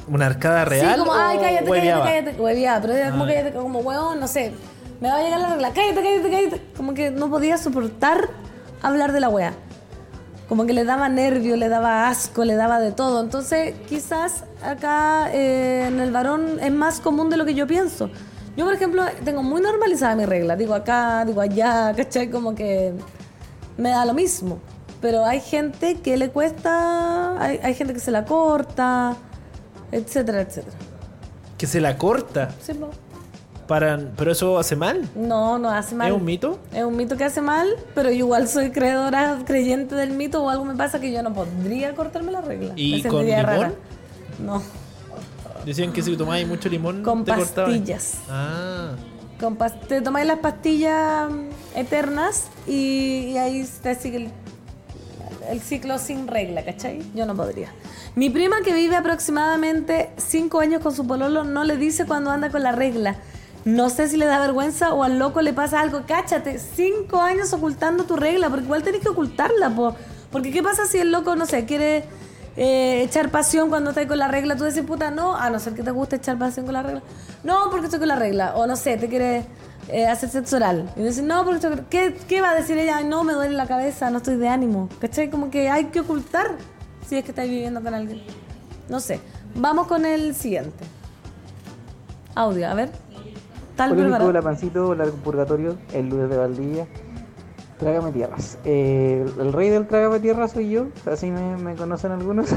¿Una arcada real? Sí, como, ay, o cállate, hueveaba? cállate, cállate. Hueveaba, pero era como Ah. cállate, como huevón, no sé. Me va a llegar la regla, cállate, cállate, cállate. Como que no podía soportar hablar de la wea. Como que le daba nervio, le daba asco, le daba de todo. Entonces, quizás acá eh, en el varón es más común de lo que yo pienso. Yo, por ejemplo, tengo muy normalizada mi regla. Digo acá, digo allá, ¿cachai? Como que me da lo mismo. Pero hay gente que le cuesta, hay, hay gente que se la corta, etcétera, etcétera. Que se la corta. Sí, po. Para, ¿Pero eso hace mal? No, no hace mal. ¿Es un mito? Es un mito que hace mal, pero yo igual soy creedora, creyente del mito, o algo me pasa que yo no podría cortarme la regla. ¿Y Me con sentiría limón? rara. No, Decían que si tomáis mucho limón con te cortaba. pastillas. Ah. Con pas- te tomáis las pastillas mm, eternas y, y ahí te sigue el, el ciclo sin regla, ¿cachai? Yo no podría. Mi prima, que vive aproximadamente cinco años con su pololo, no le dice cuando anda con la regla. No sé si le da vergüenza o al loco le pasa algo. Cáchate, cinco años ocultando tu regla, porque igual tenés que ocultarla, po. Porque ¿qué pasa si el loco, no sé, quiere eh, echar pasión cuando estás con la regla? Tú decís, puta, no, a no ser que te guste echar pasión con la regla. No, porque estoy con la regla. O no sé, te quiere eh, hacer sexo oral. Y dices, no, porque estoy... ¿Qué, ¿Qué va a decir ella? Ay, no, me duele la cabeza, no estoy de ánimo. ¿Cachai? Como que hay que ocultar si es que estáis viviendo con alguien. No sé. Vamos con el siguiente. Audio, a ver. Tal Hola, preparado. Nico, la pancito, la purgatorio, el lunes de Valdivia. Trágame tierras. Eh, el rey del trágame tierras soy yo, así me, me conocen algunos.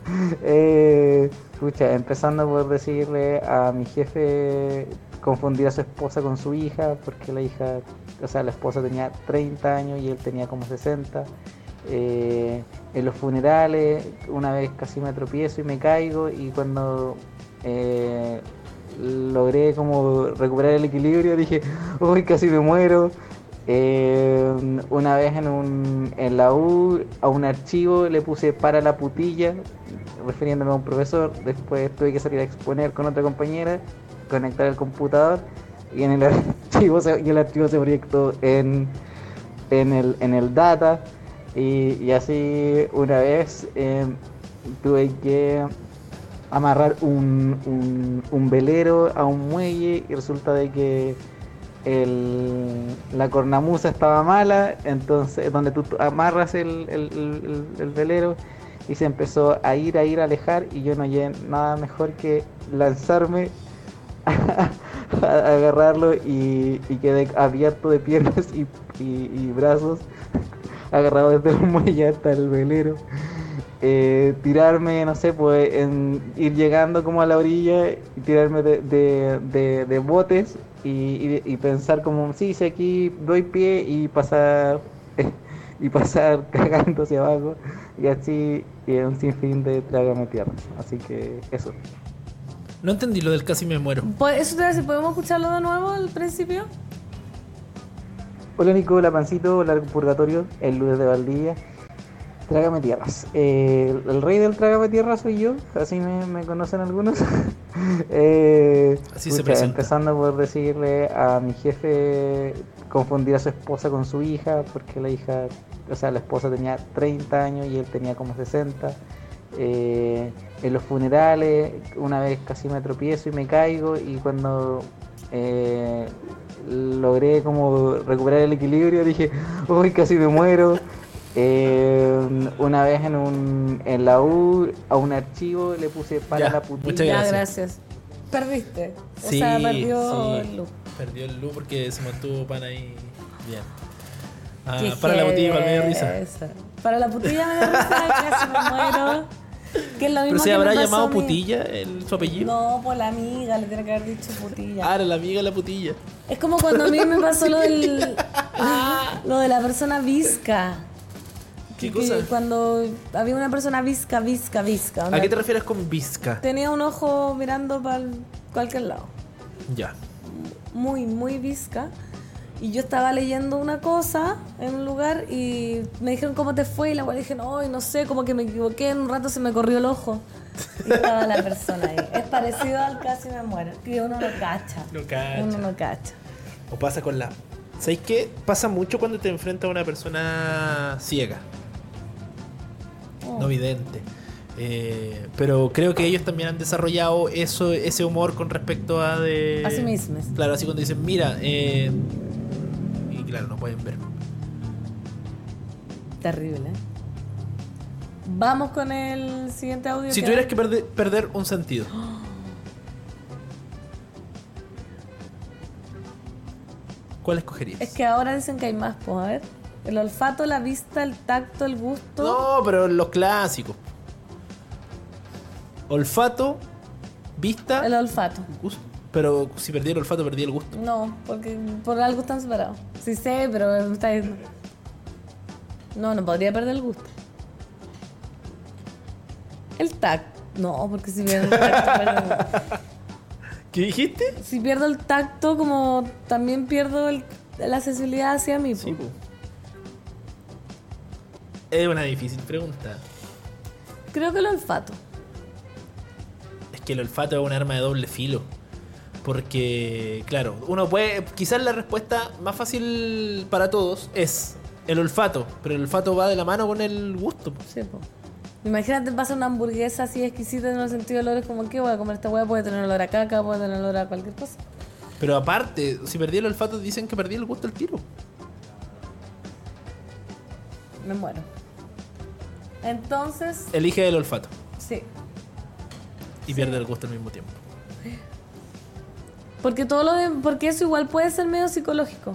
eh, escucha, empezando por decirle a mi jefe confundir a su esposa con su hija, porque la hija, o sea, la esposa tenía treinta años y él tenía como sesenta. Eh, en los funerales, una vez casi me tropiezo y me caigo, y cuando eh, logré como recuperar el equilibrio dije, uy, casi me muero. Eh, una vez en, un, en la U a un archivo le puse para la putilla, refiriéndome a un profesor. Después tuve que salir a exponer con otra compañera, conectar el computador, y en el archivo se, y el archivo se proyectó en, en, el, en el data. Y, y así una vez eh, tuve que amarrar un, un, un velero a un muelle, y resulta de que el, la cornamusa estaba mala, entonces donde tú amarras el, el, el, el velero, y se empezó a ir, a ir, a alejar, y yo no hallé nada mejor que lanzarme a, a agarrarlo, y, y quedé abierto de piernas y, y, y brazos, agarrado desde el muelle hasta el velero. Eh, tirarme, no sé, pues en, ir llegando como a la orilla y tirarme de, de, de, de botes y, y, y pensar como, sí, si aquí doy pie, y pasar y pasar cagando hacia abajo, y así, y un sinfín de trágame tierra. Así que eso. No entendí lo del casi me muero. Pues, eso te voy a decir, ¿podemos escucharlo de nuevo al principio? Hola, Nico, la pancito, la purgatorio, el lunes de Valdivia. Trágame tierras. Eh, el rey del trágame tierras soy yo, así me, me conocen algunos. eh, Así se escucha, presenta. empezando por decirle a mi jefe confundir a su esposa con su hija, porque la hija, o sea, la esposa tenía treinta años y él tenía como sesenta. Eh, en los funerales, una vez casi me tropiezo y me caigo, y cuando eh, logré como recuperar el equilibrio dije, uy, casi me muero. Eh, una vez en un en la U a un archivo le puse para Ya, la putilla. muchas Ya, gracias. gracias. Perdiste. O Sí, sea, perdió sí. el look. Perdió el look porque se mantuvo pan ahí bien. Ah, Qué para la heavy botella igual me dio risa. esa. Para la putilla me dio risa, casi me muero. Que es lo mismo ¿Pero se que habrá me pasó llamado a mí. Putilla el, su apellido? No, por la amiga, le tiene que haber dicho putilla. Ah, era la amiga de la Putilla. Es como cuando a mí me pasó lo del lo de la persona visca. ¿Qué Que cosa? Cuando había una persona visca, visca, visca. ¿A onda, qué te refieres con visca? Tenía un ojo mirando para cualquier lado. Ya. Muy, muy visca. Y yo estaba leyendo una cosa en un lugar y me dijeron cómo te fue, y la cual dije, no, no sé, como que me equivoqué, en un rato se me corrió el ojo. Y estaba la persona ahí. Es parecido al casi me muero, que uno no cacha. No cacha. Uno no cacha. O pasa con la... ¿Sabes qué? Pasa mucho cuando te enfrentas a una persona ciega. Oh. No vidente. Eh, pero creo que ellos también han desarrollado eso, ese humor con respecto a de... A sí mismos. Claro, así cuando dicen, mira, eh, y claro, no pueden ver. Terrible, ¿eh? Vamos con el siguiente audio. Si que tuvieras hay. que perder, perder un sentido, ¿cuál escogerías? Es que ahora dicen que hay más, pues, a ver. El olfato, la vista, el tacto, el gusto. No, pero los clásicos. Olfato, vista. El olfato. Gusto. Pero si perdí el olfato, perdí el gusto. No, porque por algo están separados. Sí sé, pero me está diciendo. No, no podría perder el gusto. El tacto. No, porque si pierdo el tacto, pierdo... ¿Qué dijiste? Si pierdo el tacto, como también pierdo el- la sensibilidad hacia mí. Sí, pues. Es una difícil pregunta. Creo que el olfato. Es que el olfato es un arma de doble filo. Porque, claro, uno puede... Quizás la respuesta más fácil para todos es el olfato. Pero el olfato va de la mano con el gusto. Sí, po. Imagínate, pasa una hamburguesa así exquisita en el sentido de olores, como que voy a comer esta hueá, puede tener olor a caca, puede tener olor a cualquier cosa. Pero aparte, si perdí el olfato, dicen que perdí el gusto al tiro. Me muero. Entonces, Elige el olfato sí. y pierde el gusto al mismo tiempo. Porque todo lo de, porque eso igual puede ser medio psicológico.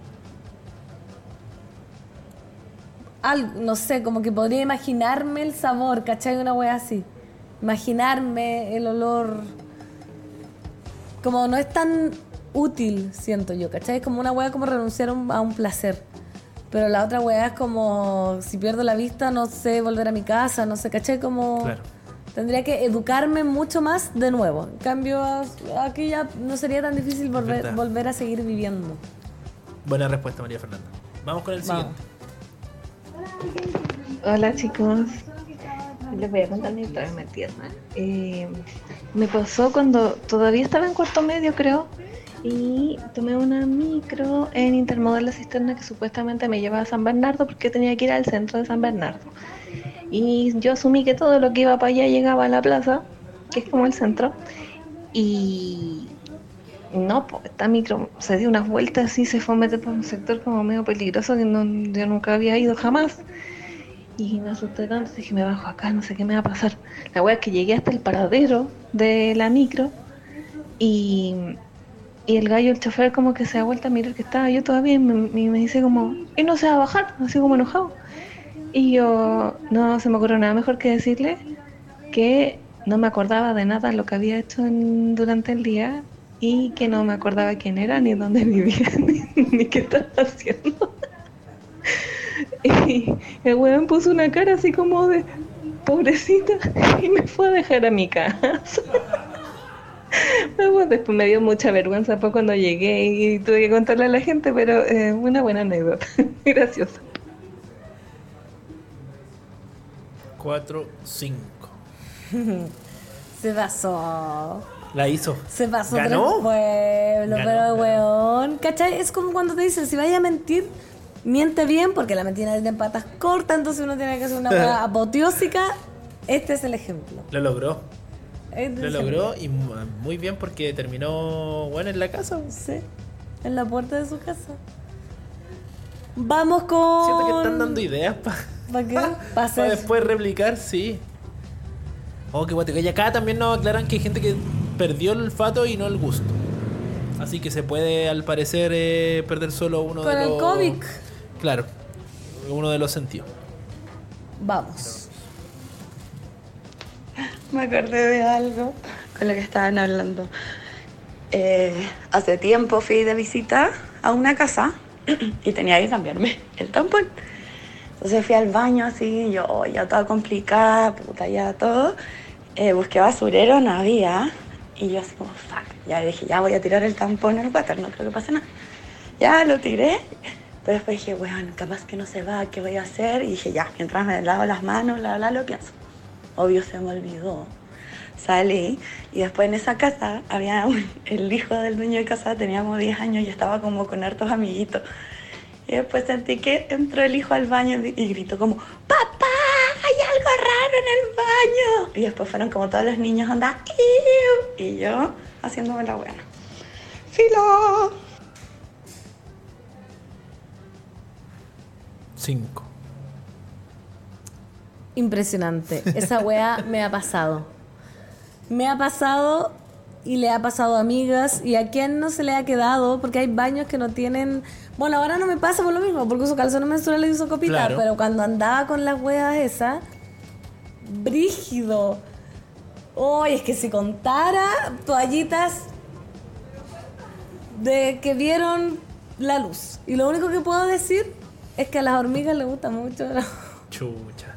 Al, no sé, como que podría imaginarme el sabor, ¿cachai? Una wea así. Imaginarme el olor. Como no es tan útil, siento yo, ¿cachai? Es como una wea como renunciar a un, a un placer. Pero la otra wea es como, si pierdo la vista, no sé volver a mi casa, no sé, ¿cachai? Como... Claro. Tendría que educarme mucho más de nuevo. En cambio, aquí ya no sería tan difícil volver, verdad. volver a seguir viviendo. Buena respuesta, María Fernanda. Vamos con el Vamos. siguiente. Hola chicos, les voy a contar mi trauma tierna. Eh, me pasó cuando todavía estaba en cuarto medio, creo, y tomé una micro en Intermodal La Cisterna que supuestamente me llevaba a San Bernardo porque tenía que ir al centro de San Bernardo. Y yo asumí que todo lo que iba para allá llegaba a la plaza, que es como el centro, y no, pues esta micro se dio unas vueltas y se fue a meter por un sector como medio peligroso que no, yo nunca había ido jamás. Y me asusté tanto, dije, me bajo acá, no sé qué me va a pasar. La wea es que llegué hasta el paradero de la micro y, y el gallo, el chofer, como que se da vuelta a mirar que estaba yo todavía y me, y me dice como, y no se va a bajar, así como enojado. Y yo, no se me ocurrió nada mejor que decirle que no me acordaba de nada lo que había hecho en- durante el día y que no me acordaba quién era, ni dónde vivía, ni, ni qué estaba haciendo. Y el weón puso una cara así como de pobrecita y me fue a dejar a mi casa. Pero bueno, después me dio mucha vergüenza pues, cuando llegué y tuve que contarle a la gente, pero eh, una buena anécdota, graciosa. cuatro, cinco. Se pasó. La hizo. Se pasó ¿Ganó? tres pueblos, Ganó, pero ganó. weón. ¿Cachai? Es como cuando te dicen, si vaya a mentir, miente bien, porque la mentira tiene patas cortas, entonces uno tiene que hacer una hueá apoteósica. Este es el ejemplo. Lo logró. Este Lo es el logró y mu- muy bien porque terminó bueno en la casa. Sí, en la puerta de su casa. Vamos con... Siento que están dando ideas para ¿Para qué? Para hacer... después replicar, sí. Oh, qué guate. Y acá también nos aclaran que hay gente que perdió el olfato y no el gusto. Así que se puede, al parecer, eh, perder solo uno Con de el los... COVID. Claro, uno de los sentidos. Vamos. Me acordé de algo con lo que estaban hablando. Eh, hace tiempo fui de visita a una casa y tenía que cambiarme el tampón. Entonces fui al baño así, yo oh, ya toda complicada, puta, ya todo. Eh, busqué basurero, no había. Y yo así como, fuck, ya dije, ya voy a tirar el tampón al water, no creo que pase nada. Ya lo tiré, pero después dije, bueno, capaz que no se va, ¿qué voy a hacer? Y dije, ya, mientras me lavo las manos, bla, bla, lo pienso. Obvio se me olvidó. Salí y después en esa casa había un, el hijo del dueño de casa, teníamos diez años y estaba como con hartos amiguitos. Y después sentí que entró el hijo al baño y gritó como, ¡papá! ¡Hay algo raro en el baño. Y después fueron como todos los niños, anda, ¡iu! Y yo haciéndome la buena. ¡Filo! Cinco. Impresionante. Esa weá me ha pasado. Me ha pasado y le ha pasado a amigas. ¿Y a quién no se le ha quedado? Porque hay baños que no tienen... Bueno, ahora no me pasa por lo mismo, porque uso calzones menstruales y uso copita. Claro. Pero cuando andaba con las weas esas, brígido. Oye, es que si contara toallitas de que vieron la luz. Y lo único que puedo decir es que a las hormigas les gusta mucho. Chucha.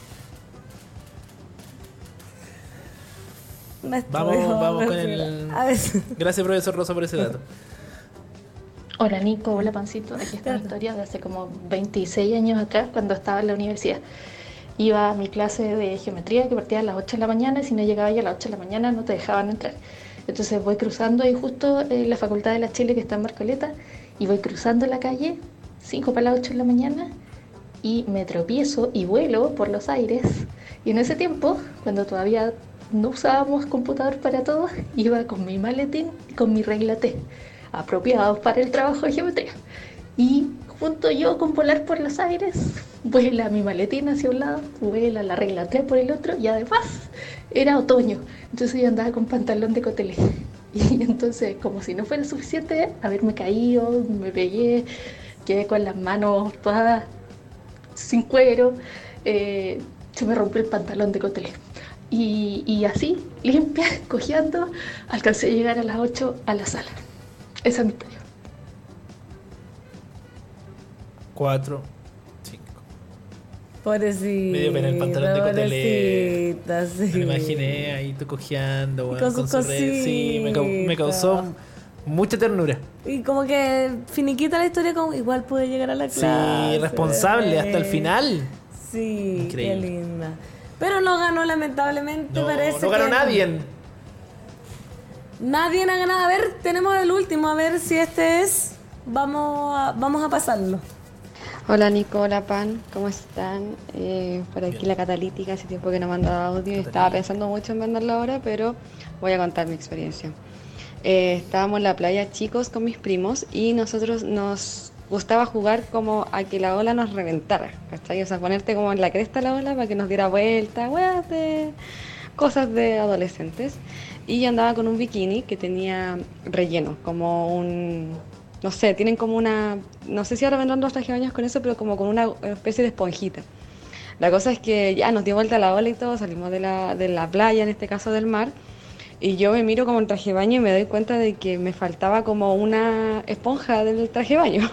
Me estoy Vamos, vamos con jodiendo. el... A ver. Gracias, profesor Rosa, por ese dato. Hola Nico, hola Pancito. Aquí está mi historia de hace como veintiséis años atrás, cuando estaba en la universidad. Iba a mi clase de geometría que partía a las ocho de la mañana y si no llegaba ya a las ocho de la mañana no te dejaban entrar. Entonces voy cruzando ahí justo en la Facultad de la Chile que está en Marcoleta y voy cruzando la calle, cinco para las ocho de la mañana y me tropiezo y vuelo por los aires. Y en ese tiempo, cuando todavía no usábamos computador para todo, iba con mi maletín y con mi regla T, apropiados para el trabajo de geometría. Y junto yo con volar por los aires, vuela mi maletín hacia un lado, vuela la regla T por el otro, y además era otoño, entonces yo andaba con pantalón de cotelé. Y entonces, como si no fuera suficiente haberme caído, me pegué, quedé con las manos todas sin cuero, eh, se me rompió el pantalón de cotelé. Y, y así, limpia, cojeando, alcancé a llegar a las ocho a la sala. Esa es mi historia. Cuatro. Cinco. Pobrecita. Me dio pena el pantalón de cotelé. Pobrecita, sí. Me lo imaginé ahí tú cojeando, weón, con con, sus su red. Sí, me, cau- me causó cositas. mucha ternura. Y como que finiquita la historia, como igual pude llegar a la clase. Sí, responsable hasta el final. Sí, Increíble. qué linda. Pero no ganó, lamentablemente. No, parece no ganó que- nadie. Nadie ha ganado. A ver, tenemos el último. A ver si este es. Vamos a, vamos a pasarlo. Hola Nico, hola Pan, ¿cómo están? Eh, por aquí la catalítica, hace tiempo que no mandaba audio y estaba pensando mucho en mandarlo ahora, pero voy a contar mi experiencia. Eh, estábamos en la playa chicos con mis primos y nosotros nos gustaba jugar como a que la ola nos reventara, ¿cachai? O sea, ponerte como en la cresta de la ola para que nos diera vuelta, weas de cosas de adolescentes. Y yo andaba con un bikini que tenía relleno, como un... No sé, tienen como una... No sé si ahora vendrán los trajes de baños con eso, pero como con una especie de esponjita. La cosa es que ya nos dio vuelta la ola y todo, salimos de la, de la playa, en este caso del mar, y yo me miro como en traje de baño y me doy cuenta de que me faltaba como una esponja del traje de baño.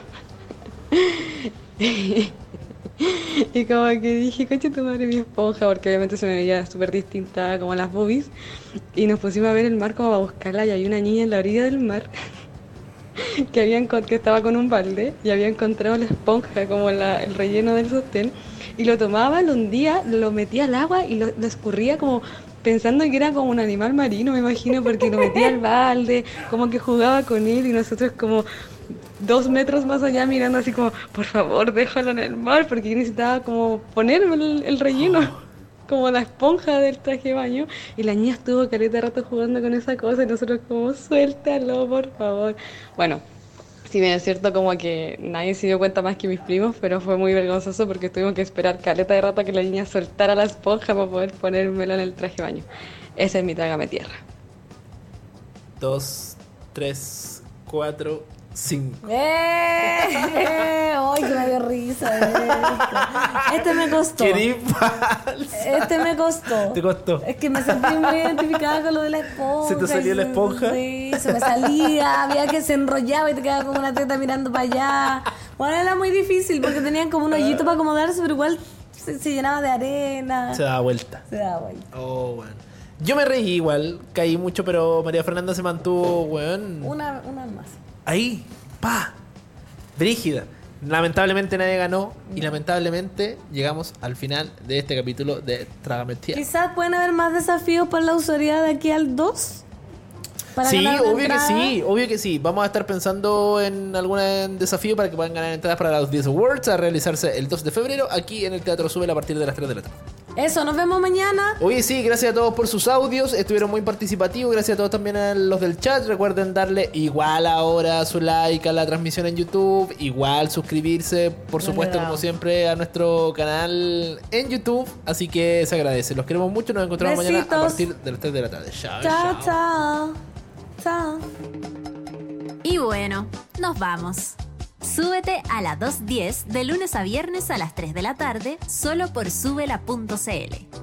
Y como que dije, coche tu madre, mi esponja, porque obviamente se me veía súper distinta como las boobies. Y nos pusimos a ver el mar como a buscarla y había una niña en la orilla del mar que, había encont- que estaba con un balde y había encontrado la esponja, como la- el relleno del sostén, y lo tomaba, lo hundía, lo metía al agua y lo, lo escurría como pensando que era como un animal marino, me imagino, porque lo metía al balde, como que jugaba con él y nosotros como dos metros más allá mirando así como, por favor, déjalo en el mar, porque yo necesitaba como ponerme el, el relleno. Como la esponja del traje de baño, y la niña estuvo caleta de rato jugando con esa cosa y nosotros como, suéltalo, por favor. Bueno, si bien es cierto como que nadie se dio cuenta más que mis primos, pero fue muy vergonzoso porque tuvimos que esperar caleta de rato a que la niña soltara la esponja para poder ponérmela en el traje de baño. Ese es mi trágame tierra. Dos, tres, cuatro, cinco. ¡Eh! ¡Ay, que me dio risa esto! Este me costó. Querí falsa. Este me costó. Te costó. Es que me sentí muy identificada con lo de la esponja. ¿Se te salió la esponja? Sí, se me salía. Había que se enrollaba y te quedaba como una teta mirando para allá. Bueno, era muy difícil porque tenían como un hoyito para acomodarse, pero igual se, se llenaba de arena. Se daba vuelta. Se daba vuelta. Oh, bueno. Yo me reí igual, caí mucho, pero María Fernanda se mantuvo, weón. Una, una más. Ahí, pa, brígida. Lamentablemente nadie ganó y lamentablemente llegamos al final de este capítulo de Trágame Tierra. Quizás pueden haber más desafíos por la usuaria de aquí al dos. Para Sí, ganar una obvio entrada. que sí, obvio que sí. Vamos a estar pensando en algún desafío para que puedan ganar entradas para los diez Awards a realizarse el dos de febrero aquí en el Teatro Zubel a partir de las tres de la tarde. Eso, nos vemos mañana. Oye, sí, gracias a todos por sus audios. Estuvieron muy participativos. Gracias a todos también a los del chat. Recuerden darle igual ahora su like a la transmisión en YouTube. Igual suscribirse, por supuesto, como siempre, a nuestro canal en YouTube. Así que se agradece. Los queremos mucho. Nos encontramos Besitos. mañana a partir de las tres de la tarde. Chao, Chao, chao. Chao. Y bueno, nos vamos. Súbete a la dos diez de lunes a viernes a las tres de la tarde, solo por súbela punto c l.